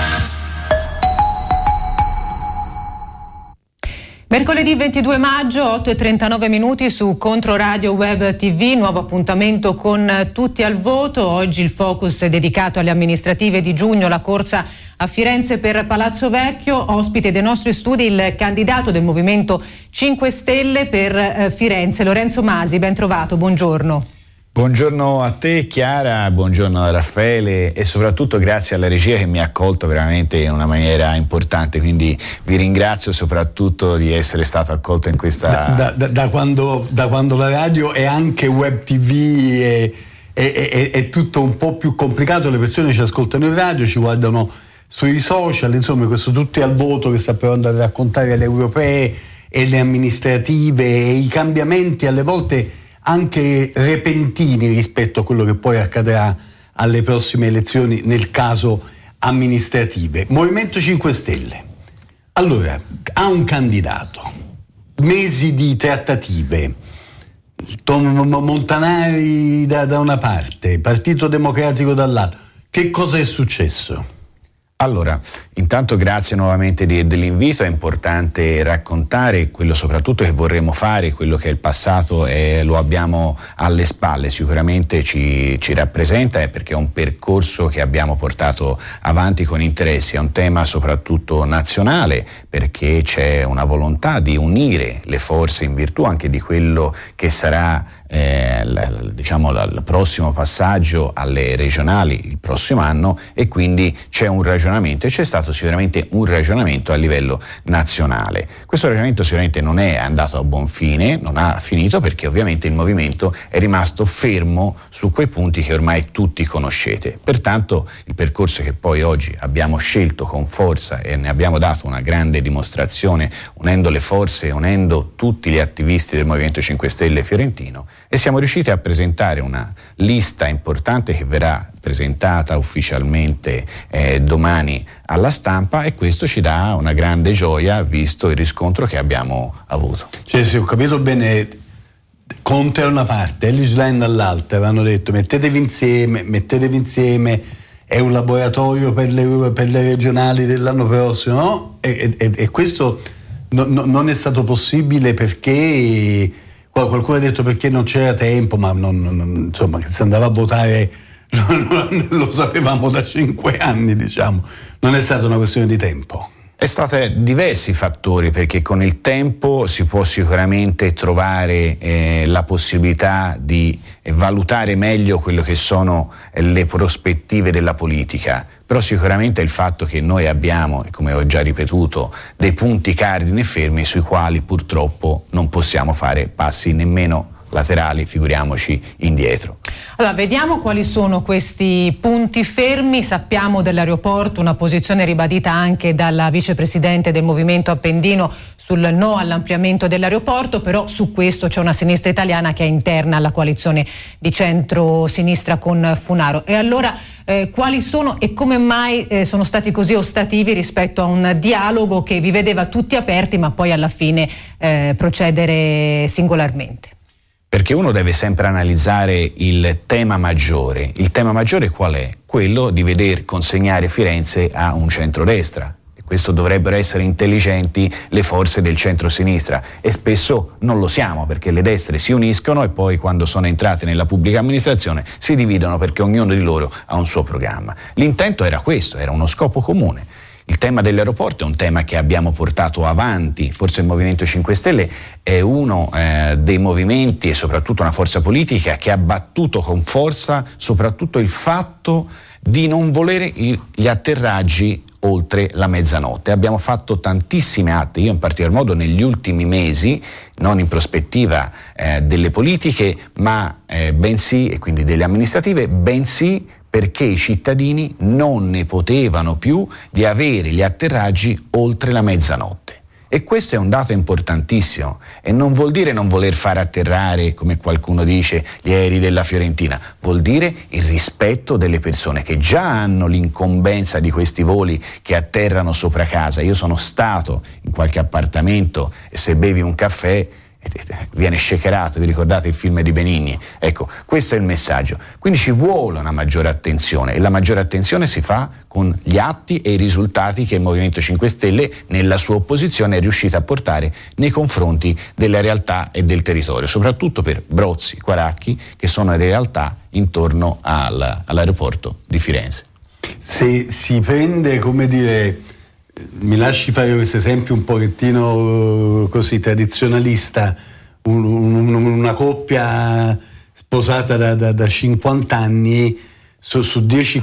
Mercoledì ventidue maggio, otto e trentanove minuti su Controradio Web T V, nuovo appuntamento con Tutti al voto. Oggi il focus è dedicato alle amministrative di giugno, la corsa a Firenze per Palazzo Vecchio. Ospite dei nostri studi il candidato del Movimento cinque Stelle per eh, Firenze, Lorenzo Masi. Ben trovato, buongiorno. Buongiorno a te Chiara, buongiorno a Raffaele e soprattutto grazie alla regia che mi ha accolto veramente in una maniera importante, quindi vi ringrazio soprattutto di essere stato accolto in questa... Da, da, da, da, quando, da quando la radio è anche web T V e, e, e, è tutto un po' più complicato, le persone ci ascoltano in radio, ci guardano sui social, insomma questo Tutti al voto che sta provando a raccontare le europee e le amministrative e i cambiamenti alle volte anche repentini rispetto a quello che poi accadrà alle prossime elezioni nel caso amministrative. Movimento cinque Stelle, allora, ha un candidato, mesi di trattative, Tom Montanari da, da una parte, Partito Democratico dall'altra, che cosa è successo? Allora, intanto grazie nuovamente di, dell'invito, è importante raccontare quello soprattutto che vorremmo fare, quello che è il passato e lo abbiamo alle spalle, sicuramente ci, ci rappresenta eh, perché è un percorso che abbiamo portato avanti con interessi, è un tema soprattutto nazionale perché c'è una volontà di unire le forze in virtù anche di quello che sarà eh, l, diciamo il prossimo passaggio alle regionali il prossimo anno, e quindi c'è un ragionamento, e c'è stato sicuramente un ragionamento a livello nazionale. Questo ragionamento sicuramente non è andato a buon fine, non ha finito, perché ovviamente il movimento è rimasto fermo su quei punti che ormai tutti conoscete. Pertanto il percorso che poi oggi abbiamo scelto con forza, e ne abbiamo dato una grande dimostrazione unendo le forze, unendo tutti gli attivisti del Movimento cinque Stelle fiorentino, e siamo riusciti a presentare una lista importante che verrà presentata ufficialmente eh, domani alla stampa, e questo ci dà una grande gioia visto il riscontro che abbiamo avuto. Cioè, se ho capito bene, Conte da una parte e Elly Schlein dall'altra avevano detto mettetevi insieme, mettetevi insieme, è un laboratorio per le, per le regionali dell'anno prossimo, no? E, e, e questo no, no, non è stato possibile perché qualcuno ha detto perché non c'era tempo, ma non, non, insomma, che si andava a votare lo sapevamo da cinque anni, diciamo, non è stata una questione di tempo. È stato diversi fattori, perché con il tempo si può sicuramente trovare eh, la possibilità di valutare meglio quello che sono eh, le prospettive della politica, però sicuramente il fatto che noi abbiamo, come ho già ripetuto, dei punti cardine fermi sui quali purtroppo non possiamo fare passi nemmeno laterali, figuriamoci indietro. Allora, vediamo quali sono questi punti fermi. Sappiamo dell'aeroporto, una posizione ribadita anche dalla vicepresidente del Movimento Appendino sul no all'ampliamento dell'aeroporto, però su questo c'è una sinistra italiana che è interna alla coalizione di centro-sinistra con Funaro. E allora eh, quali sono e come mai eh, sono stati così ostativi rispetto a un dialogo che vi vedeva tutti aperti, ma poi alla fine eh, procedere singolarmente? Perché uno deve sempre analizzare il tema maggiore. Il tema maggiore qual è? Quello di veder consegnare Firenze a un centrodestra. E questo dovrebbero essere intelligenti le forze del centro-sinistra, e spesso non lo siamo, perché le destre si uniscono e poi quando sono entrate nella pubblica amministrazione si dividono perché ognuno di loro ha un suo programma. L'intento era questo, era uno scopo comune. Il tema dell'aeroporto è un tema che abbiamo portato avanti, forse il Movimento cinque Stelle è uno eh, dei movimenti e soprattutto una forza politica che ha battuto con forza soprattutto il fatto di non volere il, gli atterraggi oltre la mezzanotte. Abbiamo fatto tantissime atti, io in particolar modo negli ultimi mesi, non in prospettiva eh, delle politiche, ma eh, bensì, e quindi delle amministrative, bensì perché i cittadini non ne potevano più di avere gli atterraggi oltre la mezzanotte. E questo è un dato importantissimo, e non vuol dire non voler fare atterrare, come qualcuno dice, gli aerei della Fiorentina, vuol dire il rispetto delle persone che già hanno l'incombenza di questi voli che atterrano sopra casa. Io sono stato in qualche appartamento e se bevi un caffè viene shakerato, vi ricordate il film di Benigni? Ecco, questo è il messaggio. Quindi ci vuole una maggiore attenzione, e la maggiore attenzione si fa con gli atti e i risultati che il Movimento cinque Stelle nella sua opposizione è riuscito a portare nei confronti della realtà e del territorio, soprattutto per Brozzi, Quaracchi, che sono le realtà intorno al, all'aeroporto di Firenze. Se si prende, come dire, mi lasci fare questo esempio un pochettino così tradizionalista, un, un, una coppia sposata da, da, da cinquanta anni, su, su dieci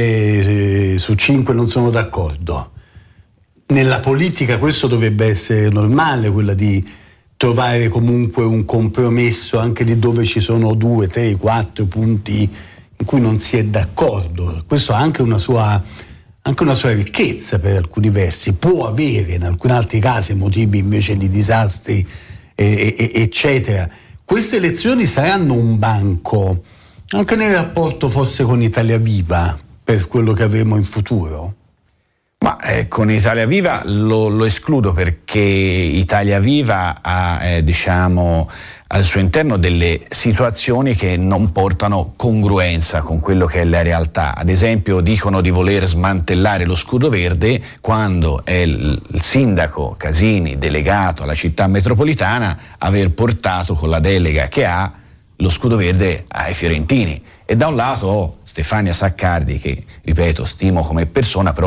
cose, su cinque non sono d'accordo. Nella politica questo dovrebbe essere normale, quella di trovare comunque un compromesso anche lì dove ci sono due, tre, quattro punti in cui non si è d'accordo. Questo ha anche una sua anche una sua ricchezza per alcuni versi, può avere in alcuni altri casi motivi invece di disastri eh, eh, eccetera. Queste elezioni saranno un banco anche nel rapporto forse con Italia Viva per quello che avremo in futuro? Ma eh, con Italia Viva lo, lo escludo, perché Italia Viva ha eh, diciamo al suo interno delle situazioni che non portano congruenza con quello che è la realtà. Ad esempio dicono di voler smantellare lo scudo verde quando è il, il sindaco Casini, delegato alla città metropolitana, aver portato con la delega che ha lo scudo verde ai fiorentini. E da un lato ho Stefania Saccardi, che ripeto stimo come persona, però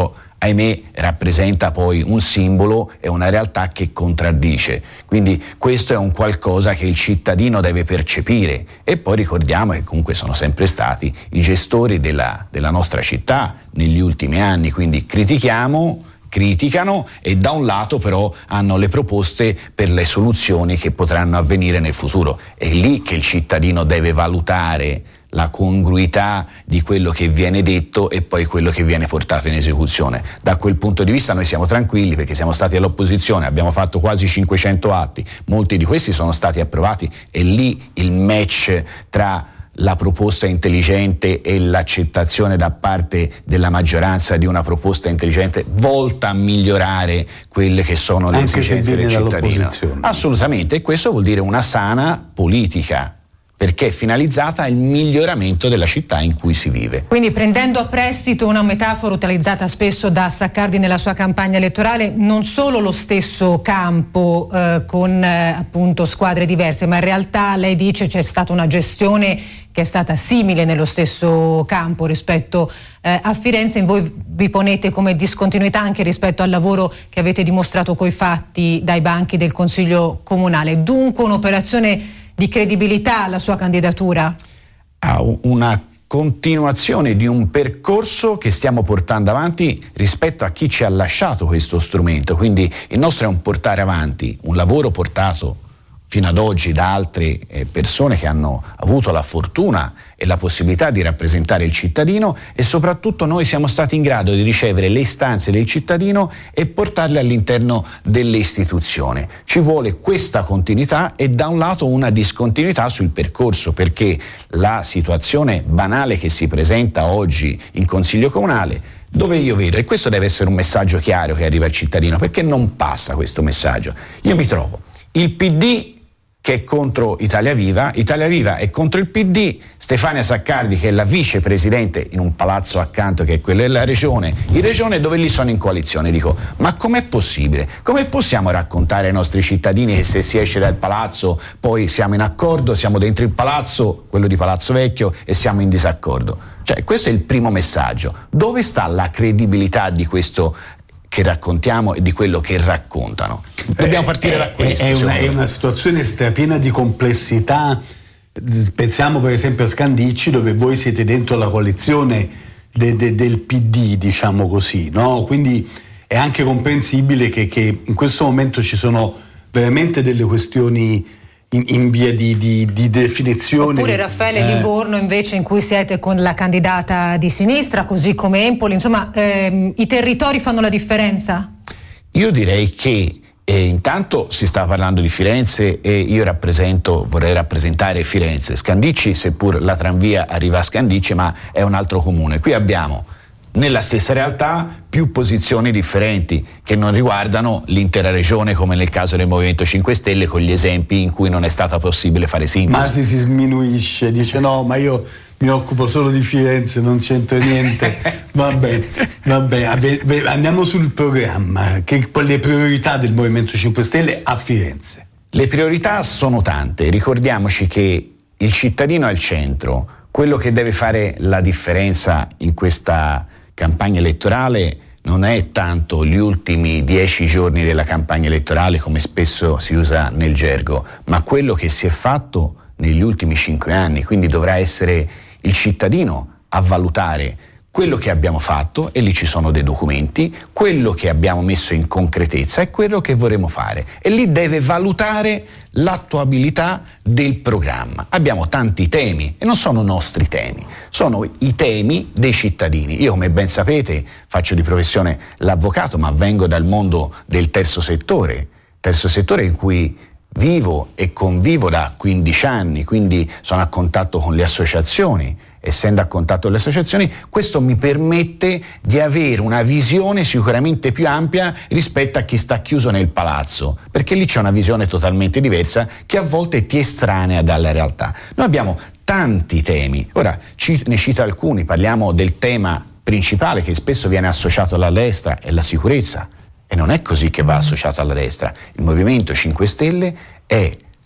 ahimè rappresenta poi un simbolo e una realtà che contraddice. Quindi questo è un qualcosa che il cittadino deve percepire, e poi ricordiamo che comunque sono sempre stati i gestori della, della nostra città negli ultimi anni, quindi critichiamo, criticano e da un lato però hanno le proposte per le soluzioni che potranno avvenire nel futuro. È lì che il cittadino deve valutare la congruità di quello che viene detto e poi quello che viene portato in esecuzione. Da quel punto di vista noi siamo tranquilli, perché siamo stati all'opposizione, abbiamo fatto quasi cinquecento atti, molti di questi sono stati approvati, e lì il match tra la proposta intelligente e l'accettazione da parte della maggioranza di una proposta intelligente volta a migliorare quelle che sono le anche esigenze del cittadino. Assolutamente, e questo vuol dire una sana politica, perché è finalizzata al miglioramento della città in cui si vive. Quindi, prendendo a prestito una metafora utilizzata spesso da Saccardi nella sua campagna elettorale, non solo lo stesso campo eh, con eh, appunto squadre diverse, ma in realtà lei dice c'è stata una gestione che è stata simile nello stesso campo rispetto eh, a Firenze. In voi vi ponete come discontinuità anche rispetto al lavoro che avete dimostrato coi fatti dai banchi del Consiglio Comunale. Dunque un'operazione di credibilità alla sua candidatura? Ha una continuazione di un percorso che stiamo portando avanti rispetto a chi ci ha lasciato questo strumento, quindi il nostro è un portare avanti un lavoro portato fino ad oggi da altre eh, persone che hanno avuto la fortuna e la possibilità di rappresentare il cittadino, e soprattutto noi siamo stati in grado di ricevere le istanze del cittadino e portarle all'interno delle istituzioni. Ci vuole questa continuità e da un lato una discontinuità sul percorso, perché la situazione banale che si presenta oggi in Consiglio Comunale, dove io vedo, e questo deve essere un messaggio chiaro che arriva al cittadino, perché non passa questo messaggio, io mi trovo il P D che è contro Italia Viva, Italia Viva è contro il P D, Stefania Saccardi che è la vicepresidente in un palazzo accanto che è quello della regione, in regione dove lì sono in coalizione. Dico, ma com'è possibile? Come possiamo raccontare ai nostri cittadini che se si esce dal palazzo poi siamo in accordo, siamo dentro il palazzo, quello di Palazzo Vecchio, e siamo in disaccordo? Cioè, questo è il primo messaggio. Dove sta la credibilità di questo che raccontiamo e di quello che raccontano? Dobbiamo partire eh, da questo. È una, è una situazione strapiena di complessità. Pensiamo per esempio a Scandicci, dove voi siete dentro la coalizione de, de, del P D, diciamo così, no? Quindi è anche comprensibile che, che in questo momento ci sono veramente delle questioni in, in via di, di, di definizione. Oppure Raffaele eh. Livorno invece, in cui siete con la candidata di sinistra, così come Empoli, insomma ehm, i territori fanno la differenza? Io direi che eh, intanto si sta parlando di Firenze e io rappresento, vorrei rappresentare Firenze. Scandicci, seppur la tranvia arriva a Scandicci, ma è un altro comune. Qui abbiamo nella stessa realtà più posizioni differenti che non riguardano l'intera regione, come nel caso del Movimento cinque Stelle, con gli esempi in cui non è stata possibile fare sintesi. Ma si, si sminuisce, dice no, ma io mi occupo solo di Firenze, non c'entro niente. Vabbè, vabbè, andiamo sul programma. Che le priorità del Movimento cinque Stelle a Firenze? Le priorità sono tante. Ricordiamoci che il cittadino è al centro. Quello che deve fare la differenza in questa campagna elettorale non è tanto gli ultimi dieci giorni della campagna elettorale, come spesso si usa nel gergo, ma quello che si è fatto negli ultimi cinque anni. Quindi dovrà essere il cittadino a valutare quello che abbiamo fatto, e lì ci sono dei documenti, quello che abbiamo messo in concretezza e quello che vorremmo fare, e lì deve valutare l'attuabilità del programma. Abbiamo tanti temi e non sono nostri temi, sono i temi dei cittadini. Io, come ben sapete, faccio di professione l'avvocato, ma vengo dal mondo del terzo settore, terzo settore in cui vivo e convivo da quindici anni, quindi sono a contatto con le associazioni. Essendo a contatto con le associazioni, questo mi permette di avere una visione sicuramente più ampia rispetto a chi sta chiuso nel palazzo, perché lì c'è una visione totalmente diversa che a volte ti estranea dalla realtà. Noi abbiamo tanti temi, ora ci, ne cito alcuni. Parliamo del tema principale che spesso viene associato alla destra, è la sicurezza, e non è così che va associato alla destra. Il Movimento cinque Stelle è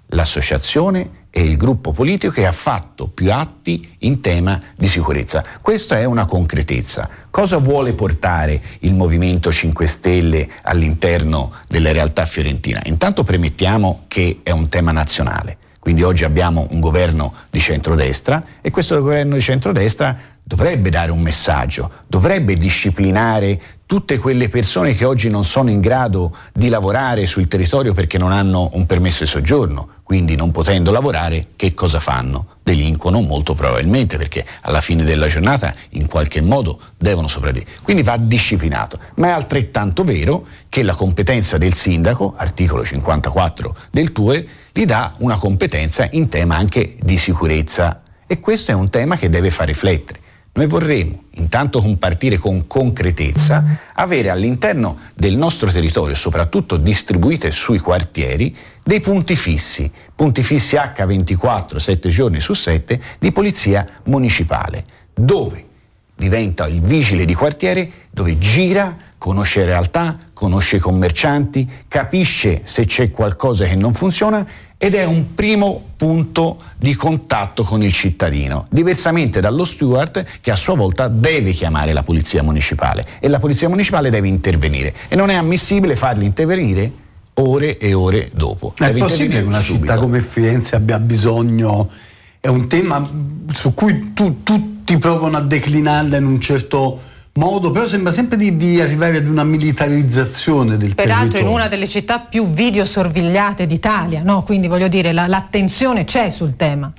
l'associazione e il gruppo politico che ha fatto più atti in tema di sicurezza. Questa è una concretezza. Cosa vuole portare il Movimento cinque Stelle all'interno della realtà fiorentina? Intanto premettiamo che è un tema nazionale, quindi oggi abbiamo un governo di centrodestra e questo governo di centrodestra dovrebbe dare un messaggio, dovrebbe disciplinare tutte quelle persone che oggi non sono in grado di lavorare sul territorio perché non hanno un permesso di soggiorno, quindi non potendo lavorare che cosa fanno? Delinquono molto probabilmente perché alla fine della giornata in qualche modo devono sopravvivere. Quindi va disciplinato, ma è altrettanto vero che la competenza del sindaco, articolo cinquantaquattro del T U E, gli dà una competenza in tema anche di sicurezza e questo è un tema che deve far riflettere. Noi vorremmo intanto compartire con concretezza, avere all'interno del nostro territorio, soprattutto distribuite sui quartieri, dei punti fissi, punti fissi acca ventiquattro, sette giorni su sette, di polizia municipale, dove diventa il vigile di quartiere, dove gira, conosce la realtà, conosce i commercianti, capisce se c'è qualcosa che non funziona ed è un primo punto di contatto con il cittadino, diversamente dallo steward che a sua volta deve chiamare la polizia municipale e la polizia municipale deve intervenire e non è ammissibile farli intervenire ore e ore dopo. È deve possibile che una subito. Città come Firenze abbia bisogno, è un tema su cui tu, tutti provano a declinarla in un certo modo, però sembra sempre di, di arrivare ad una militarizzazione del Peraltro territorio. in una delle città più videosorvegliate d'Italia, no? Quindi voglio dire, la, l'attenzione c'è sul tema.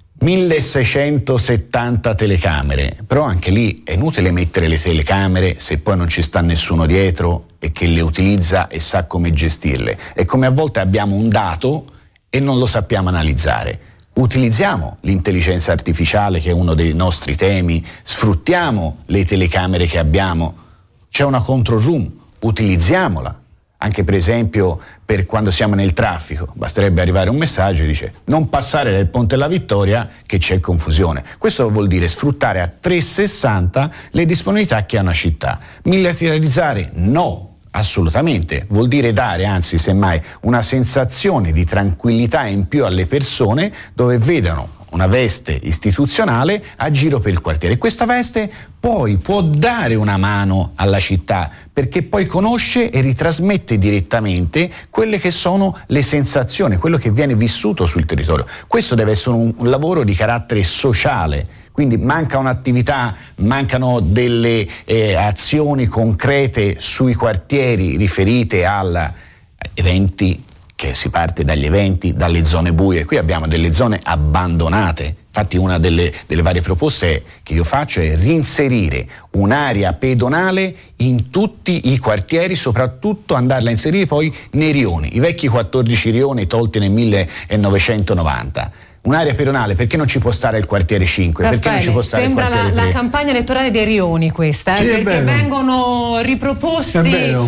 milleseicentosettanta telecamere, però anche lì è inutile mettere le telecamere se poi non ci sta nessuno dietro e che le utilizza e sa come gestirle. È come a volte abbiamo un dato e non lo sappiamo analizzare. Utilizziamo l'intelligenza artificiale che è uno dei nostri temi, sfruttiamo le telecamere che abbiamo, c'è una control room, utilizziamola. Anche per esempio per quando siamo nel traffico, basterebbe arrivare un messaggio e dice non passare dal Ponte della Vittoria che c'è confusione. Questo vuol dire sfruttare a trecentosessanta le disponibilità che ha una città. Militarizzare no. Assolutamente, vuol dire dare, anzi semmai, una sensazione di tranquillità in più alle persone dove vedano una veste istituzionale a giro per il quartiere. E questa veste poi può dare una mano alla città perché poi conosce e ritrasmette direttamente quelle che sono le sensazioni, quello che viene vissuto sul territorio. Questo deve essere un, un lavoro di carattere sociale. Quindi manca un'attività, mancano delle eh, azioni concrete sui quartieri riferite a eventi, che si parte dagli eventi, dalle zone buie. Qui abbiamo delle zone abbandonate. Infatti una delle, delle varie proposte che io faccio è reinserire un'area pedonale in tutti i quartieri, soprattutto andarla a inserire poi nei rioni, i vecchi quattordici rioni tolti nel millenovecentonovanta. Un'area pedonale, perché non ci può stare il quartiere cinque? Raffaele, perché non ci può stare il sembra quartiere la, tre? la campagna elettorale dei rioni questa, eh, Sì, perché vengono riproposti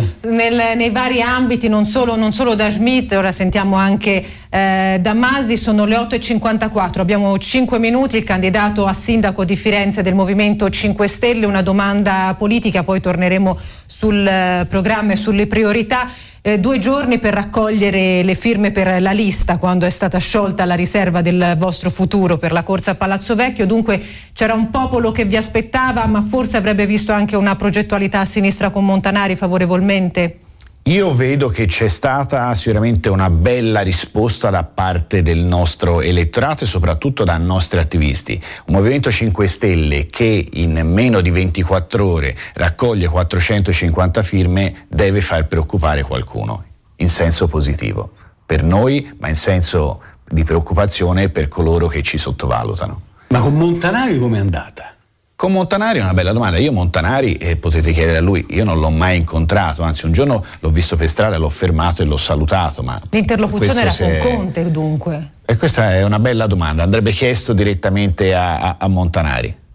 nel, nei vari ambiti, non solo, non solo da Schmidt, ora sentiamo anche eh, da Masi. Sono le otto e cinquantaquattro, abbiamo cinque minuti, il candidato a sindaco di Firenze del Movimento cinque Stelle, una domanda politica, poi torneremo sul eh, programma e sulle priorità. Eh, due giorni per raccogliere le firme per la lista quando è stata sciolta la riserva del vostro futuro per la corsa a Palazzo Vecchio, dunque c'era un popolo che vi aspettava, ma forse avrebbe visto anche una progettualità a sinistra con Montanari favorevolmente? Io vedo che c'è stata sicuramente una bella risposta da parte del nostro elettorato e soprattutto dai nostri attivisti. Un Movimento cinque Stelle che in meno di ventiquattro ore raccoglie quattrocentocinquanta firme deve far preoccupare qualcuno, in senso positivo, per noi, ma in senso di preoccupazione per coloro che ci sottovalutano. Ma con Montanari com'è andata? Con Montanari è una bella domanda. Io Montanari, eh, potete chiedere a lui, io non l'ho mai incontrato, anzi un giorno l'ho visto per strada, l'ho fermato e l'ho salutato. Ma l'interlocuzione era se... con Conte, dunque? E questa è una bella domanda, andrebbe chiesto direttamente a, a, a Montanari.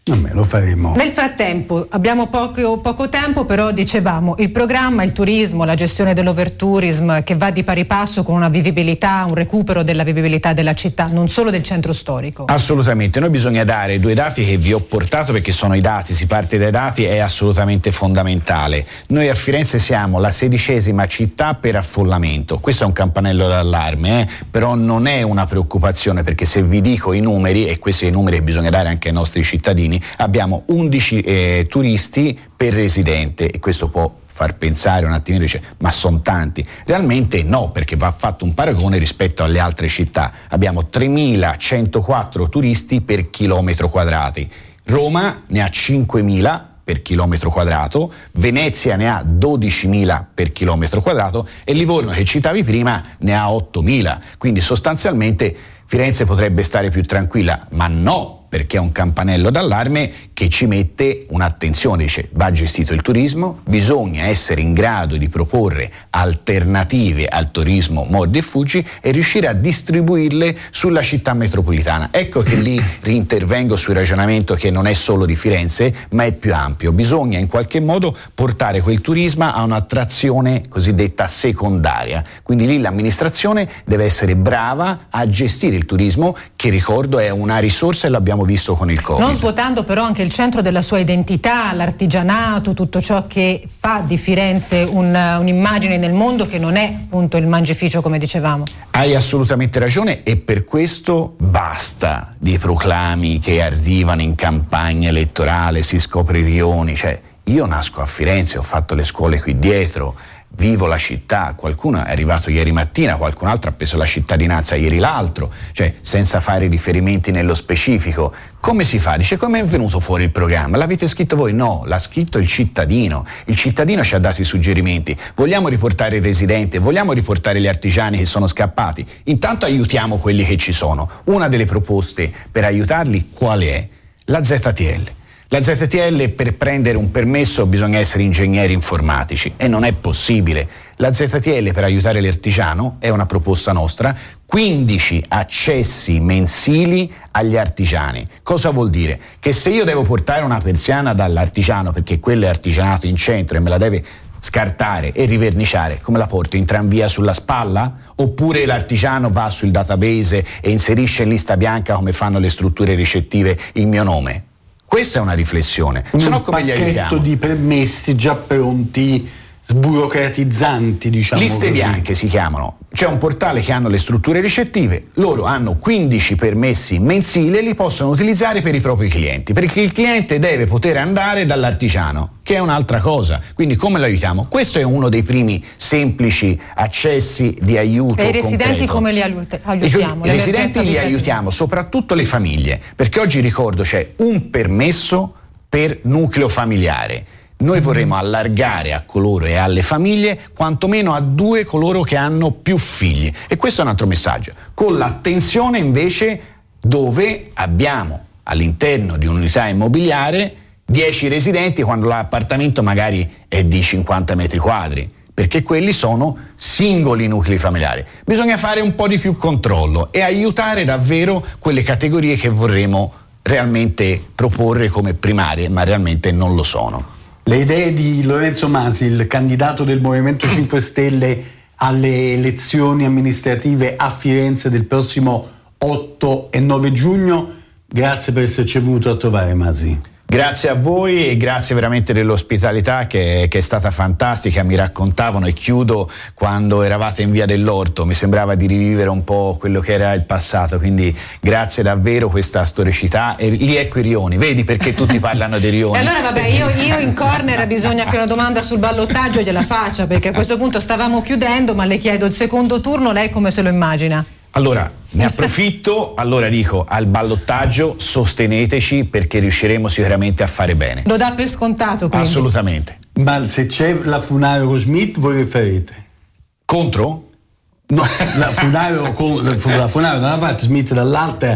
Vabbè, lo faremo. Nel frattempo abbiamo poco, poco tempo, però dicevamo il programma, il turismo, la gestione dell'overtourism che va di pari passo con una vivibilità, un recupero della vivibilità della città, non solo del centro storico. Assolutamente, noi bisogna dare due dati che vi ho portato perché sono i dati, si parte dai dati, è assolutamente fondamentale. Noi a Firenze siamo la sedicesima città per affollamento, questo è un campanello d'allarme, eh? Però non è una preoccupazione, perché se vi dico i numeri, e questi sono i numeri che bisogna dare anche ai nostri cittadini, abbiamo undici eh, turisti per residente, e questo può far pensare un attimino, dice ma sono tanti. Realmente no, perché va fatto un paragone rispetto alle altre città. Abbiamo tremilacentoquattro turisti per chilometro quadrati, Roma ne ha cinquemila per chilometro quadrato, Venezia ne ha dodicimila per chilometro quadrato e Livorno, che citavi prima, ne ha ottomila. Quindi sostanzialmente Firenze potrebbe stare più tranquilla, ma no, perché è un campanello d'allarme che ci mette un'attenzione, dice va gestito il turismo, bisogna essere in grado di proporre alternative al turismo mordi e fuggi e riuscire a distribuirle sulla città metropolitana. Ecco che lì rintervengo sul ragionamento che non è solo di Firenze, ma è più ampio. Bisogna in qualche modo portare quel turismo a un'attrazione cosiddetta secondaria, quindi lì l'amministrazione deve essere brava a gestire il turismo, che ricordo è una risorsa e l'abbiamo visto con il Covid. Non svuotando però anche il centro della sua identità, l'artigianato, tutto ciò che fa di Firenze un, un'immagine nel mondo che non è appunto il mangificio, come dicevamo. Hai assolutamente ragione, e per questo basta di proclami che arrivano in campagna elettorale, si scopre i rioni. Cioè, io nasco a Firenze, ho fatto le scuole qui dietro, vivo la città, qualcuno è arrivato ieri mattina, qualcun altro ha preso la cittadinanza ieri l'altro, cioè senza fare riferimenti nello specifico. Come si fa? Dice, come è venuto fuori il programma? L'avete scritto voi? No, l'ha scritto il cittadino. Il cittadino ci ha dato i suggerimenti. Vogliamo riportare il residente, vogliamo riportare gli artigiani che sono scappati. Intanto aiutiamo quelli che ci sono. Una delle proposte per aiutarli qual è? La Z T L. La Z T L, per prendere un permesso bisogna essere ingegneri informatici e non è possibile. La Z T L per aiutare l'artigiano è una proposta nostra, quindici accessi mensili agli artigiani. Cosa vuol dire? Che se io devo portare una persiana dall'artigiano, perché quello è artigianato in centro e me la deve scartare e riverniciare, come la porto? In tranvia sulla spalla? Oppure l'artigiano va sul database e inserisce in lista bianca, come fanno le strutture ricettive, il mio nome? Questa è una riflessione. Un Se no, come li aiutiamo? pacchetto di permessi già pronti, sburocratizzanti, diciamo. Liste così. bianche si chiamano. C'è un portale che hanno le strutture ricettive, loro hanno quindici permessi mensili e li possono utilizzare per i propri clienti, perché il cliente deve poter andare dall'artigiano, che è un'altra cosa. Quindi come lo aiutiamo? Questo è uno dei primi semplici accessi di aiuto E i residenti concreto. come li aiut- aiutiamo? I residenti li aiutiamo, soprattutto le famiglie, perché oggi ricordo c'è un permesso per nucleo familiare. Noi vorremmo allargare a coloro e alle famiglie, quantomeno a due coloro che hanno più figli. E questo è un altro messaggio. Con l'attenzione invece dove abbiamo all'interno di un'unità immobiliare dieci residenti quando l'appartamento magari è di cinquanta metri quadri, perché quelli sono singoli nuclei familiari. Bisogna fare un po' di più controllo e aiutare davvero quelle categorie che vorremmo realmente proporre come primarie, ma realmente non lo sono. Le idee di Lorenzo Masi, il candidato del Movimento cinque Stelle alle elezioni amministrative a Firenze del prossimo otto e nove giugno. Grazie per esserci venuto a trovare, Masi. Grazie a voi e grazie veramente dell'ospitalità che, che è stata fantastica. Mi raccontavano, e chiudo, quando eravate in via dell'Orto, mi sembrava di rivivere un po' quello che era il passato, quindi grazie davvero, questa storicità. E lì ecco i rioni, vedi perché tutti parlano dei rioni. E allora vabbè, io, io in corner bisogna che una domanda sul ballottaggio gliela faccia, perché a questo punto stavamo chiudendo, ma le chiedo il secondo turno, lei come se lo immagina? Allora, ne approfitto, allora dico, al ballottaggio sosteneteci, perché riusciremo sicuramente a fare bene. Lo dà per scontato, quindi? Assolutamente. Ma se c'è la Funaro con Schmidt, voi che farete? Contro? No, la Funaro con la Funaro da una parte, Schmidt dall'altra,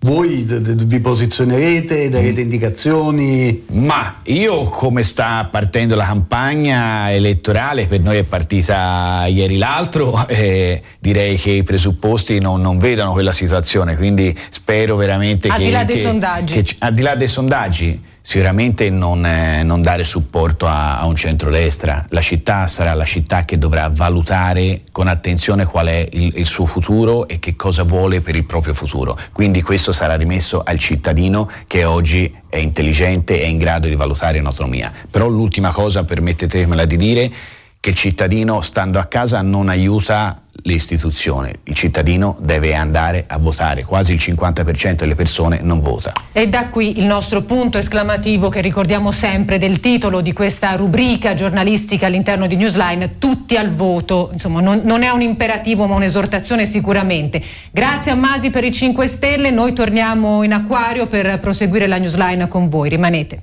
voi d- d- vi posizionerete, darete indicazioni? Ma io, come sta partendo la campagna elettorale, per noi è partita ieri l'altro, eh, direi che i presupposti non, non vedono quella situazione, quindi spero veramente al che... Al di là dei che, sondaggi. Che, al di là dei sondaggi, sicuramente non, eh, non dare supporto a, a un centrodestra. La città sarà la città che dovrà valutare con attenzione qual è il, il suo futuro e che cosa vuole per il proprio futuro. Quindi questo sarà rimesso al cittadino, che oggi è intelligente e è in grado di valutare in autonomia. Però l'ultima cosa, permettetemela di dire, che il cittadino stando a casa non aiuta le istituzioni. Il cittadino deve andare a votare, quasi il cinquanta per cento delle persone non vota. E da qui il nostro punto esclamativo, che ricordiamo sempre, del titolo di questa rubrica giornalistica all'interno di Newsline: tutti al voto. Insomma, non, non è un imperativo ma un'esortazione sicuramente. Grazie a Masi per i cinque Stelle, noi torniamo in acquario per proseguire la Newsline con voi, rimanete.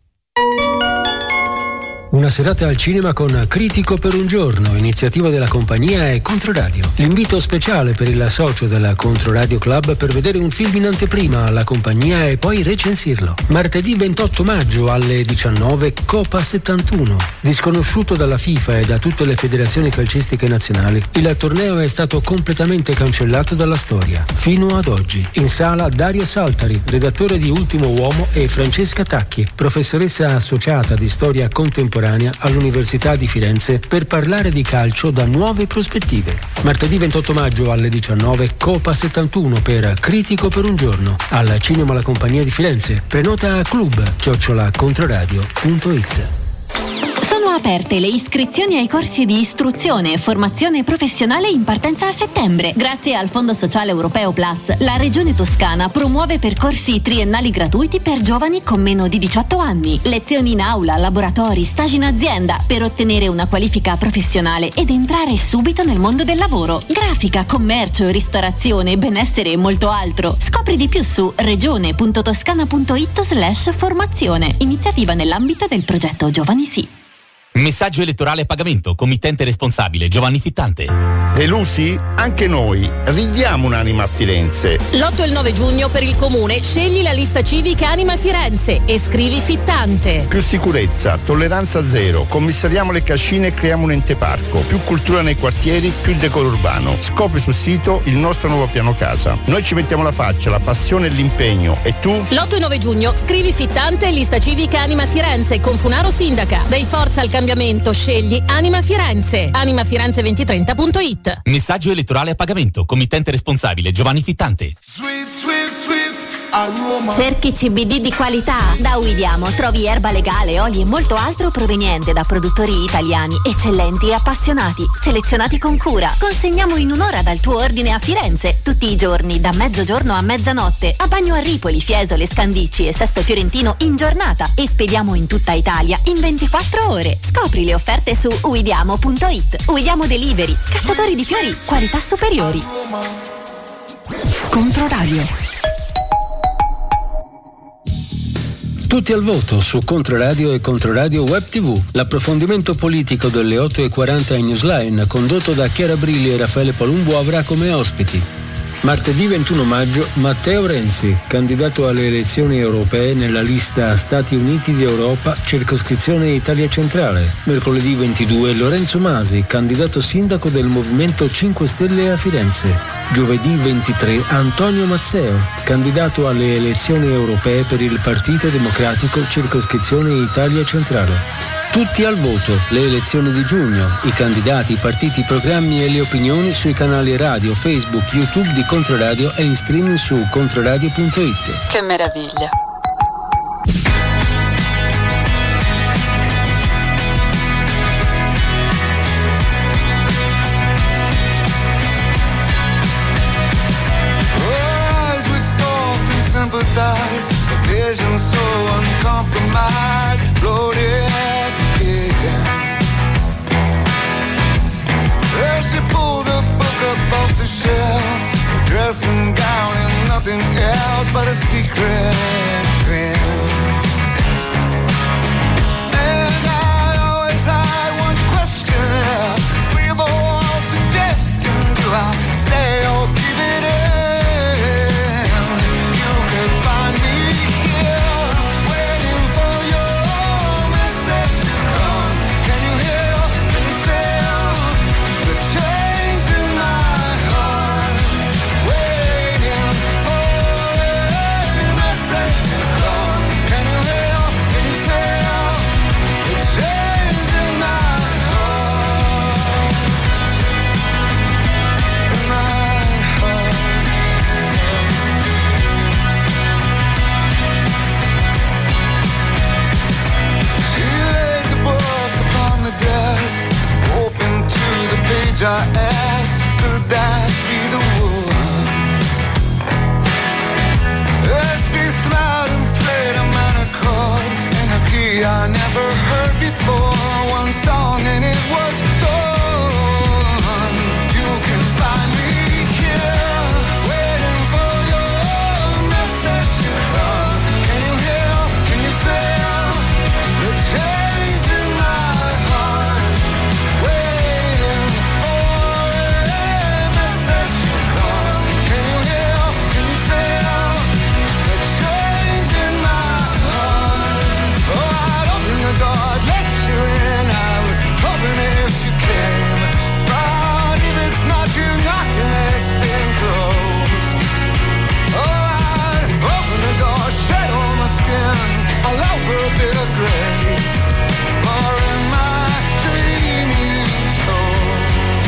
Una serata al cinema con Critico per un giorno, iniziativa della compagnia e Controradio. L'invito speciale per il socio della Controradio Club per vedere un film in anteprima alla compagnia e poi recensirlo. Martedì ventotto maggio alle diciannove, Copa settantuno. Disconosciuto dalla FIFA e da tutte le federazioni calcistiche nazionali, il torneo è stato completamente cancellato dalla storia, fino ad oggi. In sala Dario Saltari, redattore di Ultimo Uomo, e Francesca Tacchi, professoressa associata di storia contemporanea all'Università di Firenze, per parlare di calcio da nuove prospettive. Martedì ventotto maggio alle diciannove, Copa settantuno per Critico per un giorno, al Cinema La Compagnia di Firenze. Prenota a club chiocciola controradio punto it. Sono aperte le iscrizioni ai corsi di istruzione e formazione professionale in partenza a settembre. Grazie al Fondo Sociale Europeo Plus, la Regione Toscana promuove percorsi triennali gratuiti per giovani con meno di diciotto anni. Lezioni in aula, laboratori, stagi in azienda per ottenere una qualifica professionale ed entrare subito nel mondo del lavoro. Grafica, commercio, ristorazione, benessere e molto altro. Scopri di più su regione.toscana.it slash formazione. Iniziativa nell'ambito del progetto Giovani Sì. Messaggio elettorale a pagamento, committente responsabile Giovanni Fittante. Delusi? Anche noi. Ridiamo un'anima a Firenze. L'otto e il nove giugno per il comune scegli la lista civica Anima Firenze e scrivi Fittante. Più sicurezza, tolleranza zero, commissariamo le cascine e creiamo un ente parco. Più cultura nei quartieri, più decoro urbano. Scopri sul sito il nostro nuovo piano casa. Noi ci mettiamo la faccia, la passione e l'impegno. E tu? L'otto e nove giugno scrivi Fittante e lista civica Anima Firenze con Funaro sindaca. Dai forza al cambiamento, scegli Anima Firenze. anima firenze duemilatrenta punto it. Messaggio elettorale a pagamento, committente responsabile Giovanni Fittante. Sweet, sweet, sweet aroma. Cerchi C B D di qualità? Da Uidiamo trovi erba legale, oli e molto altro proveniente da produttori italiani eccellenti e appassionati, selezionati con cura. Consegniamo in un'ora dal tuo ordine a Firenze, tutti i giorni da mezzogiorno a mezzanotte, a Bagno a Ripoli, Fiesole, Scandicci e Sesto Fiorentino in giornata, e spediamo in tutta Italia in ventiquattro ore. Scopri le offerte su uidiamo punto it. Uidiamo Delivery, cacciatori di fiori, qualità superiori. Controradio. Tutti al voto su Controradio e Controradio Web tivù. L'approfondimento politico delle otto e quaranta in Newsline, condotto da Chiara Brilli e Raffaele Palumbo, avrà come ospiti: martedì ventuno maggio Matteo Renzi, candidato alle elezioni europee nella lista Stati Uniti d'Europa, circoscrizione Italia Centrale. Mercoledì ventidue Lorenzo Masi, candidato sindaco del Movimento cinque Stelle a Firenze. Giovedì ventitré Antonio Mazzeo, candidato alle elezioni europee per il Partito Democratico, circoscrizione Italia Centrale. Tutti al voto, le elezioni di giugno, i candidati, i partiti, i programmi e le opinioni sui canali radio, Facebook, YouTube di Controradio e in streaming su controradio punto it. Che meraviglia! A vision so uncompromised, floated, yeah. As she pulled the book up off the shelf, dressing gown and nothing else but a secret. I ask, could that be the one? As she smiled and played a minor chord in a key I never heard before. One song and it was done. You can find me here, waiting for your message to come. Can you hear, can you feel the change in my heart? Waiting for a message to come. Can you hear, can you feel the change in my heart? Oh, I'd open the door, I'd let you in. I would open it if you came. But if it's not you knocking, it's staying close. Oh, I'd open the door, shed on my skin, allow for a bit of grace. For in my dreamy soul,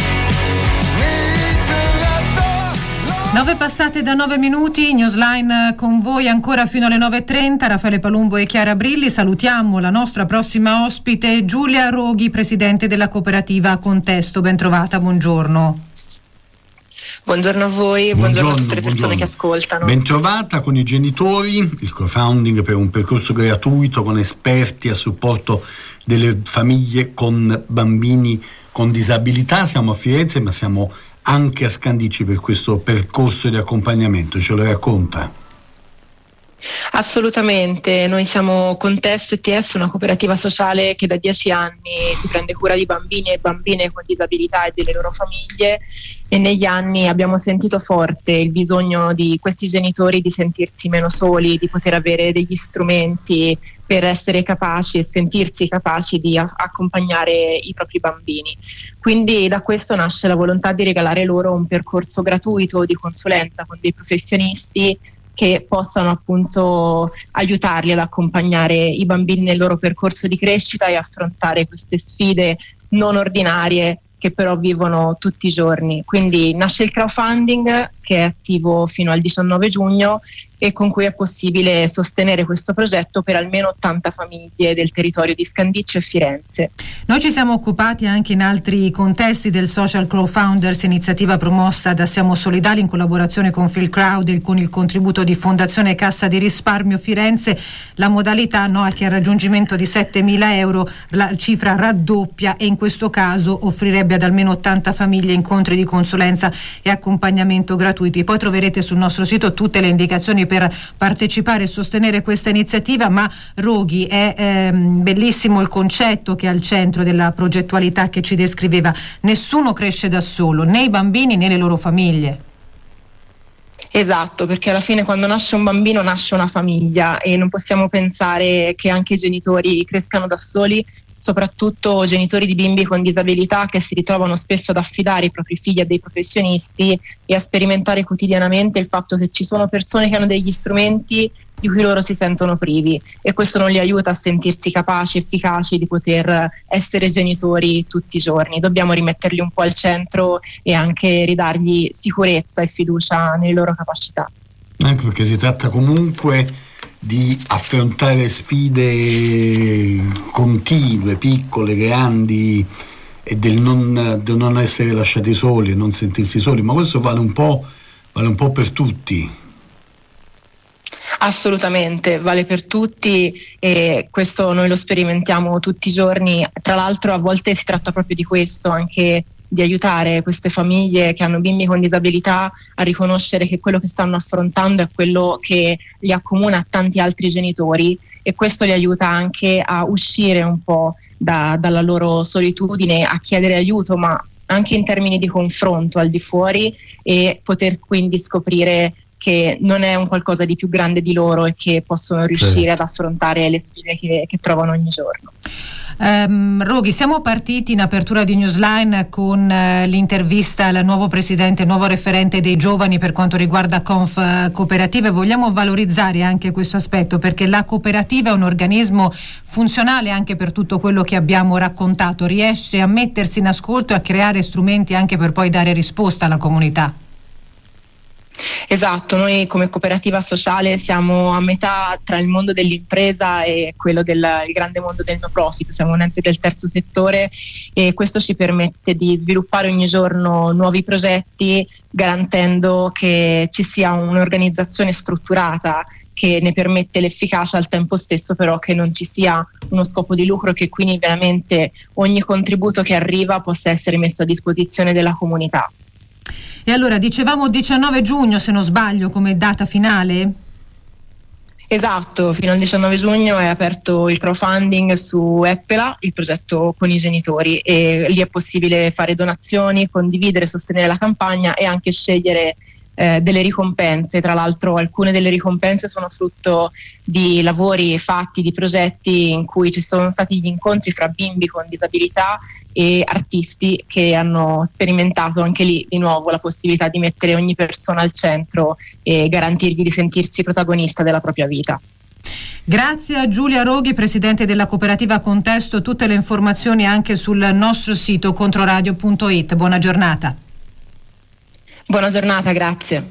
need to let the nove passate da nove minuti, Newsline con voi ancora fino alle nove e trenta. Raffaele Palumbo e Chiara Brilli. Salutiamo la nostra prossima ospite, Giulia Roghi, presidente della cooperativa Contesto. Ben trovata, buongiorno. Buongiorno a voi e buongiorno, buongiorno a tutte le persone buongiorno. che ascoltano. Bentrovata con i genitori, il crowdfunding per un percorso gratuito con esperti a supporto delle famiglie con bambini con disabilità. Siamo a Firenze, ma siamo anche a Scandicci per questo percorso di accompagnamento. Ce lo racconta? Assolutamente, noi siamo Contesto E T S, una cooperativa sociale che da dieci anni si prende cura di bambini e bambine con disabilità e delle loro famiglie, e negli anni abbiamo sentito forte il bisogno di questi genitori di sentirsi meno soli, di poter avere degli strumenti per essere capaci e sentirsi capaci di a- accompagnare i propri bambini. Quindi da questo nasce la volontà di regalare loro un percorso gratuito di consulenza con dei professionisti che possano appunto aiutarli ad accompagnare i bambini nel loro percorso di crescita e affrontare queste sfide non ordinarie che però vivono tutti i giorni. Quindi nasce il crowdfunding, che è attivo fino al diciannove giugno e con cui è possibile sostenere questo progetto per almeno ottanta famiglie del territorio di Scandicci e Firenze. Noi ci siamo occupati anche in altri contesti del Social Crowdfunders, iniziativa promossa da Siamo Solidali in collaborazione con Filcrowd e con il contributo di Fondazione Cassa di Risparmio Firenze. La modalità no, è che al raggiungimento di settemila euro la cifra raddoppia e in questo caso offrirebbe ad almeno ottanta famiglie incontri di consulenza e accompagnamento gratuiti. Poi troverete sul nostro sito tutte le indicazioni per partecipare e sostenere questa iniziativa, ma Roghi, è ehm, bellissimo il concetto che è al centro della progettualità che ci descriveva. Nessuno cresce da solo, né i bambini né le loro famiglie. Esatto, perché alla fine quando nasce un bambino nasce una famiglia e non possiamo pensare che anche i genitori crescano da soli, soprattutto genitori di bimbi con disabilità che si ritrovano spesso ad affidare i propri figli a dei professionisti e a sperimentare quotidianamente il fatto che ci sono persone che hanno degli strumenti di cui loro si sentono privi, e questo non li aiuta a sentirsi capaci, efficaci di poter essere genitori tutti i giorni. Dobbiamo rimetterli un po' al centro e anche ridargli sicurezza e fiducia nelle loro capacità. Anche perché si tratta comunque di affrontare sfide continue, piccole, grandi, e del non, del non essere lasciati soli e non sentirsi soli, ma questo vale un po', vale un po' per tutti. Assolutamente, vale per tutti e questo noi lo sperimentiamo tutti i giorni. Tra l'altro a volte si tratta proprio di questo, anche di aiutare queste famiglie che hanno bimbi con disabilità a riconoscere che quello che stanno affrontando è quello che li accomuna a tanti altri genitori, e questo li aiuta anche a uscire un po' da, dalla loro solitudine, a chiedere aiuto, ma anche in termini di confronto al di fuori, e poter quindi scoprire che non è un qualcosa di più grande di loro e che possono riuscire sì. ad affrontare le sfide che, che trovano ogni giorno. Um, Roghi, siamo partiti in apertura di Newsline con uh, l'intervista al nuovo presidente, nuovo referente dei giovani per quanto riguarda Conf uh, Cooperative. Vogliamo valorizzare anche questo aspetto, perché la cooperativa è un organismo funzionale anche per tutto quello che abbiamo raccontato, riesce a mettersi in ascolto e a creare strumenti anche per poi dare risposta alla comunità. Esatto, noi come cooperativa sociale siamo a metà tra il mondo dell'impresa e quello del il grande mondo del no profit, siamo un ente del terzo settore e questo ci permette di sviluppare ogni giorno nuovi progetti, garantendo che ci sia un'organizzazione strutturata che ne permette l'efficacia, al tempo stesso però che non ci sia uno scopo di lucro, che quindi veramente ogni contributo che arriva possa essere messo a disposizione della comunità. E allora dicevamo diciannove giugno, se non sbaglio, come data finale? Esatto, fino al diciannove giugno è aperto il crowdfunding su Eppela, il progetto con i genitori, e lì è possibile fare donazioni, condividere, sostenere la campagna e anche scegliere eh, delle ricompense. Tra l'altro alcune delle ricompense sono frutto di lavori fatti, di progetti in cui ci sono stati gli incontri fra bimbi con disabilità e artisti che hanno sperimentato anche lì di nuovo la possibilità di mettere ogni persona al centro e garantirgli di sentirsi protagonista della propria vita. Grazie a Giulia Roghi, presidente della cooperativa Contesto. Tutte le informazioni anche sul nostro sito controradio punto it. Buona giornata. Buona giornata, grazie.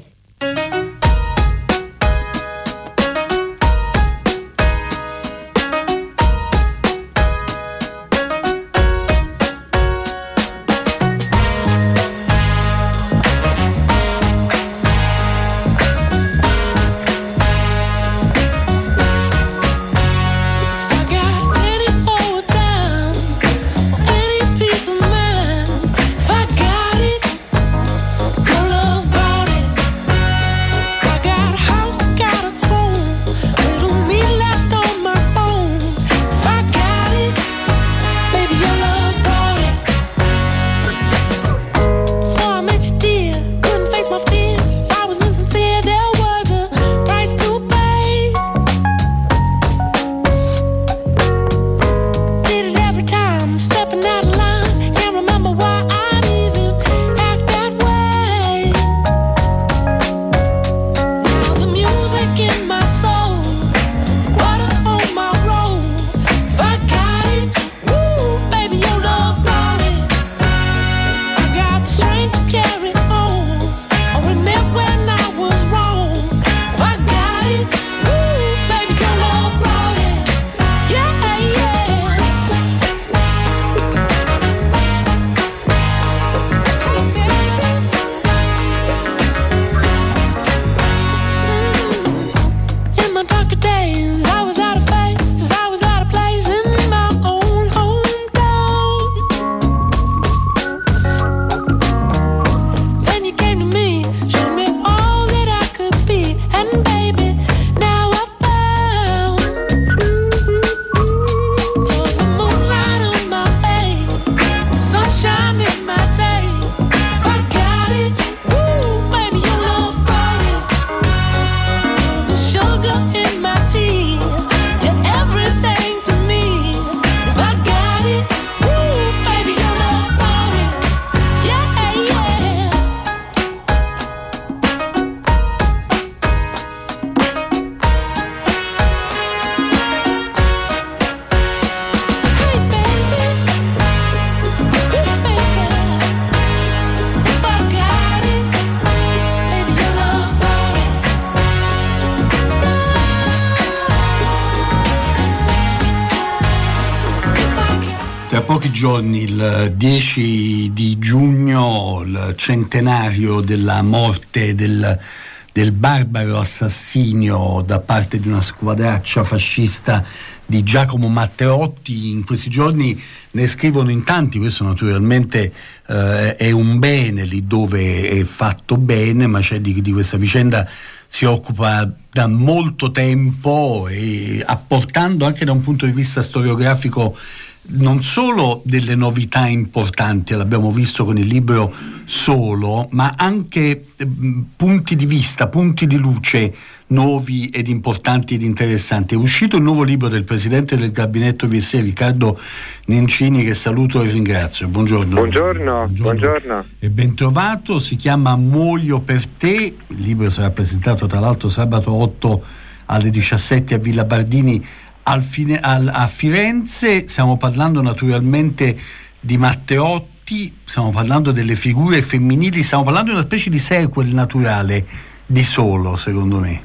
Pochi giorni, il dieci di giugno, il centenario della morte del, del barbaro assassinio da parte di una squadraccia fascista di Giacomo Matteotti. In questi giorni ne scrivono in tanti, questo naturalmente eh, è un bene lì dove è fatto bene, ma c'è di, di questa vicenda si occupa da molto tempo, e apportando anche da un punto di vista storiografico non solo delle novità importanti, l'abbiamo visto con il libro Solo, ma anche eh, punti di vista, punti di luce nuovi ed importanti ed interessanti. È uscito il nuovo libro del presidente del gabinetto V S E, Riccardo Nencini, che saluto e ringrazio. Buongiorno. Buongiorno, buongiorno. buongiorno. E ben trovato. Si chiama Muoio per te. Il libro sarà presentato tra l'altro sabato otto alle diciassette a Villa Bardini al fine, al, a Firenze. Stiamo parlando naturalmente di Matteotti, stiamo parlando delle figure femminili, stiamo parlando di una specie di sequel naturale di solo, secondo me.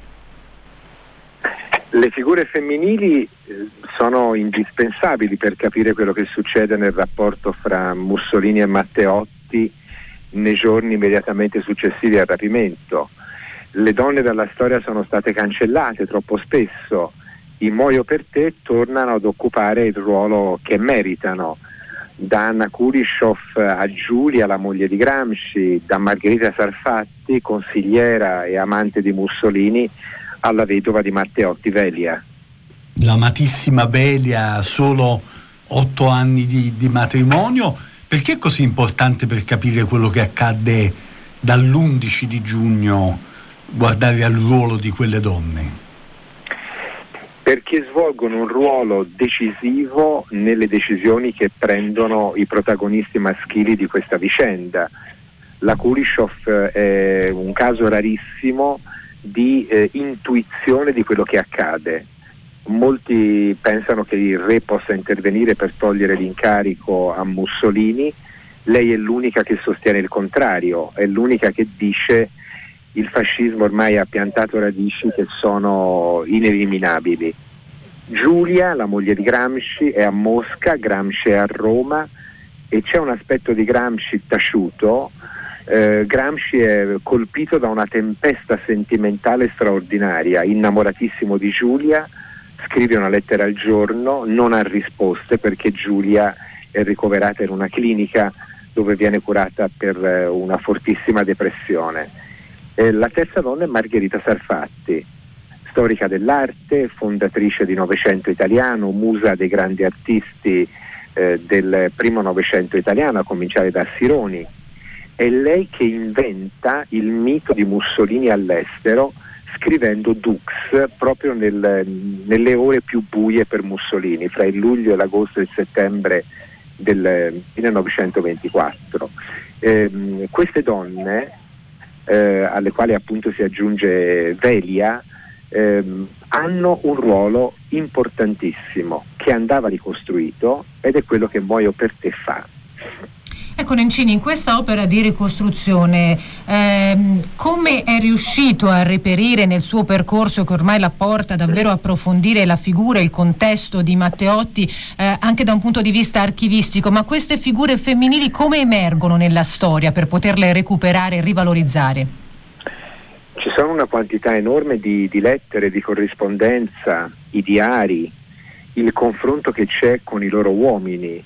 Le figure femminili sono indispensabili per capire quello che succede nel rapporto fra Mussolini e Matteotti nei giorni immediatamente successivi al rapimento. Le donne dalla storia sono state cancellate troppo spesso. I Muoio per te tornano ad occupare il ruolo che meritano, da Anna Kulishov a Giulia, la moglie di Gramsci, da Margherita Sarfatti, consigliera e amante di Mussolini, alla vedova di Matteotti, Velia. L'amatissima Velia, solo otto anni di, di matrimonio. Perché è così importante per capire quello che accadde dall'undici di giugno guardare al ruolo di quelle donne? Perché svolgono un ruolo decisivo nelle decisioni che prendono i protagonisti maschili di questa vicenda. La Kulishov è un caso rarissimo di eh, intuizione di quello che accade. Molti pensano che il re possa intervenire per togliere l'incarico a Mussolini. Lei è l'unica che sostiene il contrario, è l'unica che dice il fascismo ormai ha piantato radici che sono ineliminabili. Giulia, la moglie di Gramsci, è a Mosca, Gramsci è a Roma, e c'è un aspetto di Gramsci taciuto. Eh, Gramsci è colpito da una tempesta sentimentale straordinaria, innamoratissimo di Giulia, scrive una lettera al giorno, non ha risposte perché Giulia è ricoverata in una clinica dove viene curata per eh, una fortissima depressione. Eh, la terza donna è Margherita Sarfatti, storica dell'arte, fondatrice di Novecento Italiano, musa dei grandi artisti eh, del primo Novecento italiano, a cominciare da Sironi. È lei che inventa il mito di Mussolini all'estero, scrivendo Dux proprio nel, nelle ore più buie per Mussolini, fra il luglio e l'agosto e il settembre del millenovecentoventiquattro. Eh, queste donne, eh, alle quali appunto si aggiunge Velia, eh, hanno un ruolo importantissimo che andava ricostruito, ed è quello che Muoio per te fa. Ecco Nencini, in questa opera di ricostruzione ehm, come è riuscito a reperire nel suo percorso, che ormai la porta davvero a approfondire la figura e il contesto di Matteotti eh, anche da un punto di vista archivistico, ma queste figure femminili come emergono nella storia per poterle recuperare e rivalorizzare? Ci sono una quantità enorme di, di lettere, di corrispondenza, i diari, il confronto che c'è con i loro uomini.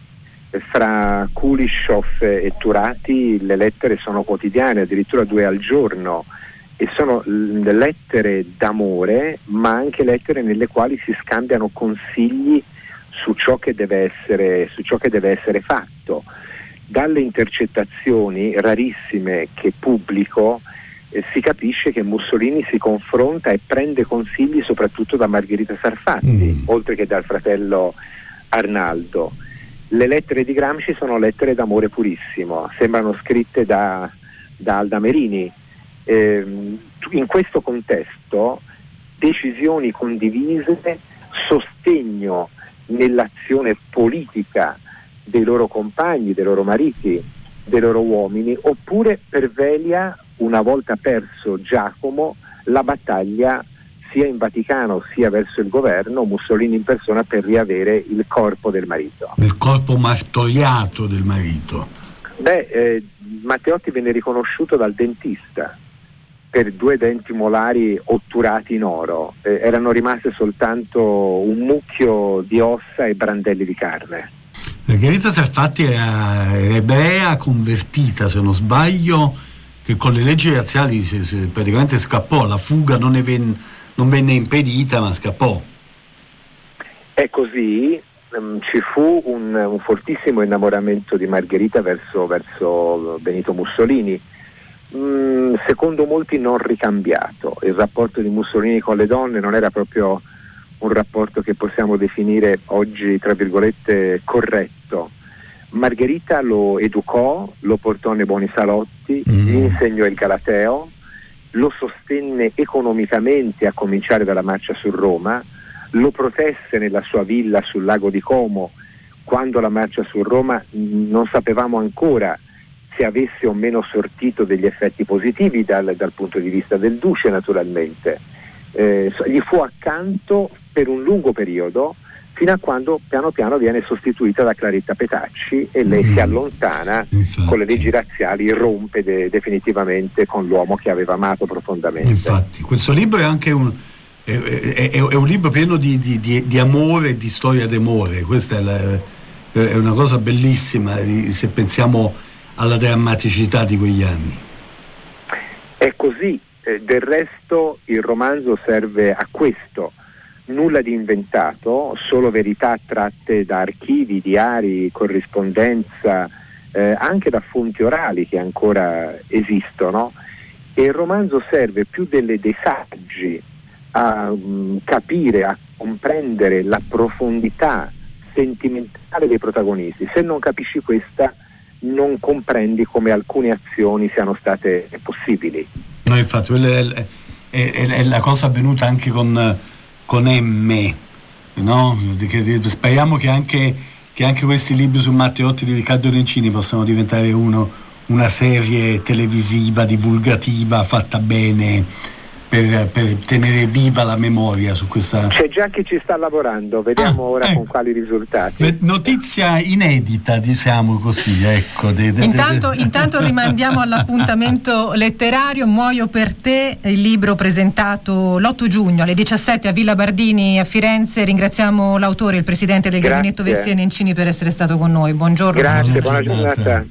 Fra Kulishov e Turati le lettere sono quotidiane, addirittura due al giorno, e sono lettere d'amore, ma anche lettere nelle quali si scambiano consigli su ciò che deve essere, su ciò che deve essere fatto. Dalle intercettazioni rarissime che pubblico eh, si capisce che Mussolini si confronta e prende consigli soprattutto da Margherita Sarfatti, mm. oltre che dal fratello Arnaldo. Le lettere di Gramsci sono lettere d'amore purissimo, sembrano scritte da, da Alda Merini. Eh, in questo contesto, decisioni condivise, sostegno nell'azione politica dei loro compagni, dei loro mariti, dei loro uomini, oppure per Velia, una volta perso Giacomo, la battaglia sia in Vaticano sia verso il governo, Mussolini in persona, per riavere il corpo del marito. Il corpo martoriato del marito. Beh, eh, Matteotti venne riconosciuto dal dentista per due denti molari otturati in oro, eh, erano rimaste soltanto un mucchio di ossa e brandelli di carne. Margherita Sarfatti era ebrea convertita, se non sbaglio, che con le leggi razziali si, si, praticamente scappò, la fuga non ne venne non venne impedita, ma scappò. È così, um, ci fu un, un fortissimo innamoramento di Margherita verso, verso Benito Mussolini, mm, secondo molti non ricambiato. Il rapporto di Mussolini con le donne non era proprio un rapporto che possiamo definire oggi, tra virgolette, corretto. Margherita lo educò, lo portò nei buoni salotti, mm. gli insegnò il galateo, lo sostenne economicamente, a cominciare dalla marcia su Roma, lo protesse nella sua villa sul lago di Como, quando la marcia su Roma non sapevamo ancora se avesse o meno sortito degli effetti positivi dal, dal punto di vista del duce, naturalmente. Eh, gli fu accanto per un lungo periodo, fino a quando piano piano viene sostituita da Claretta Petacci e lei mm. si allontana. Infatti. Con le leggi razziali, rompe de- definitivamente con l'uomo che aveva amato profondamente. Infatti, questo libro è anche un, è, è, è un libro pieno di, di, di, di amore e di storia d'amore. Questa è, la, è una cosa bellissima se pensiamo alla drammaticità di quegli anni. È così, eh, del resto il romanzo serve a questo. Nulla di inventato, solo verità tratte da archivi, diari, corrispondenza, eh, anche da fonti orali che ancora esistono, e il romanzo serve più delle, dei saggi a um, capire, a comprendere la profondità sentimentale dei protagonisti. Se non capisci questa, non comprendi come alcune azioni siano state possibili. No, infatti, è, è, è, è la cosa avvenuta anche con con M, no? Speriamo che anche, che anche questi libri su Matteotti di Riccardo Nencini possano diventare uno, una serie televisiva, divulgativa, fatta bene, per, per tenere viva la memoria su questa. C'è già chi ci sta lavorando, vediamo ah, ora ecco. con quali risultati. Notizia inedita, diciamo così, ecco. De, de, intanto, de, de. intanto rimandiamo all'appuntamento letterario Muoio per te, il libro presentato l'otto giugno alle diciassette a Villa Bardini a Firenze. Ringraziamo l'autore, il presidente del Grazie. Gabinetto Vessia Nencini, per essere stato con noi. Buongiorno. Grazie, buona, buona giornata. giornata.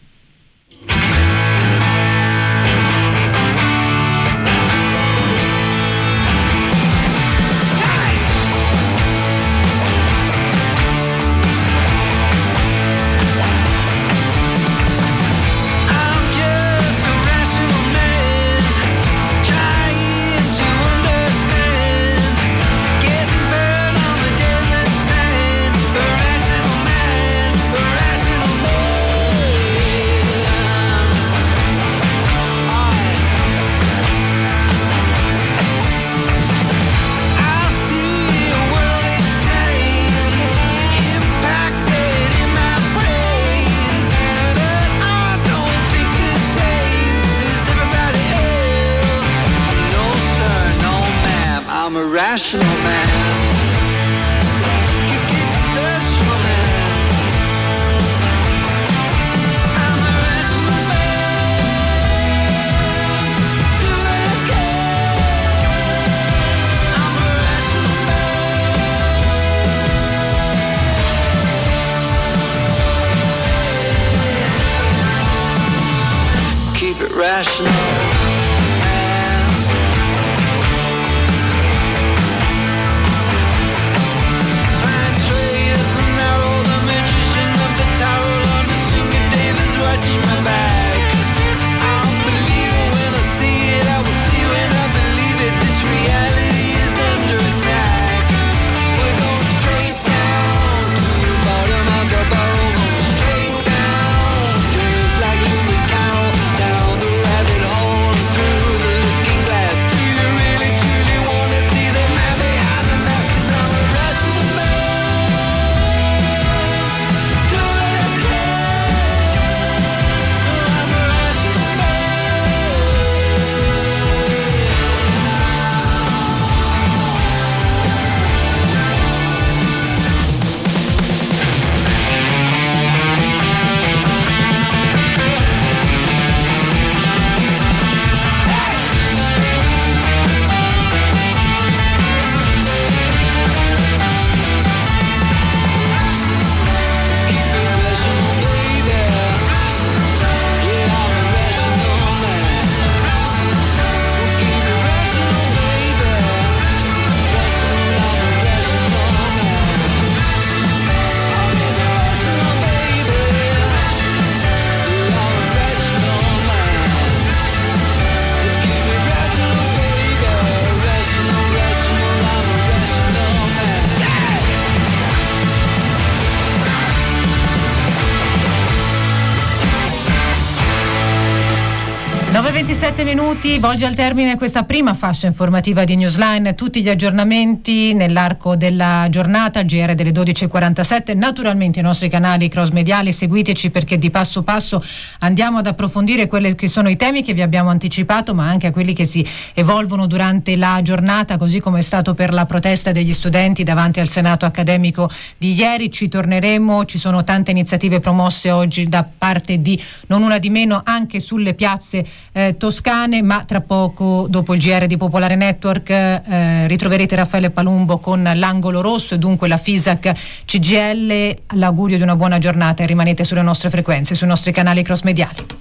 Rational man. Keep it rational. Straight down, just like Lewis Carroll, down the rabbit hole. ventisette minuti, volge al termine questa prima fascia informativa di Newsline. Tutti gli aggiornamenti nell'arco della giornata, G R delle dodici e quarantasette, naturalmente i nostri canali cross mediali, seguiteci perché di passo passo andiamo ad approfondire quelli che sono i temi che vi abbiamo anticipato, ma anche a quelli che si evolvono durante la giornata, così come è stato per la protesta degli studenti davanti al Senato accademico di ieri. Ci torneremo, ci sono tante iniziative promosse oggi da parte di non una di meno anche sulle piazze eh, toscane, ma tra poco, dopo il G R di Popolare Network, eh, ritroverete Raffaele Palumbo con l'angolo rosso e dunque la FISAC C G I L. L'augurio di una buona giornata e rimanete sulle nostre frequenze, sui nostri canali cross mediali.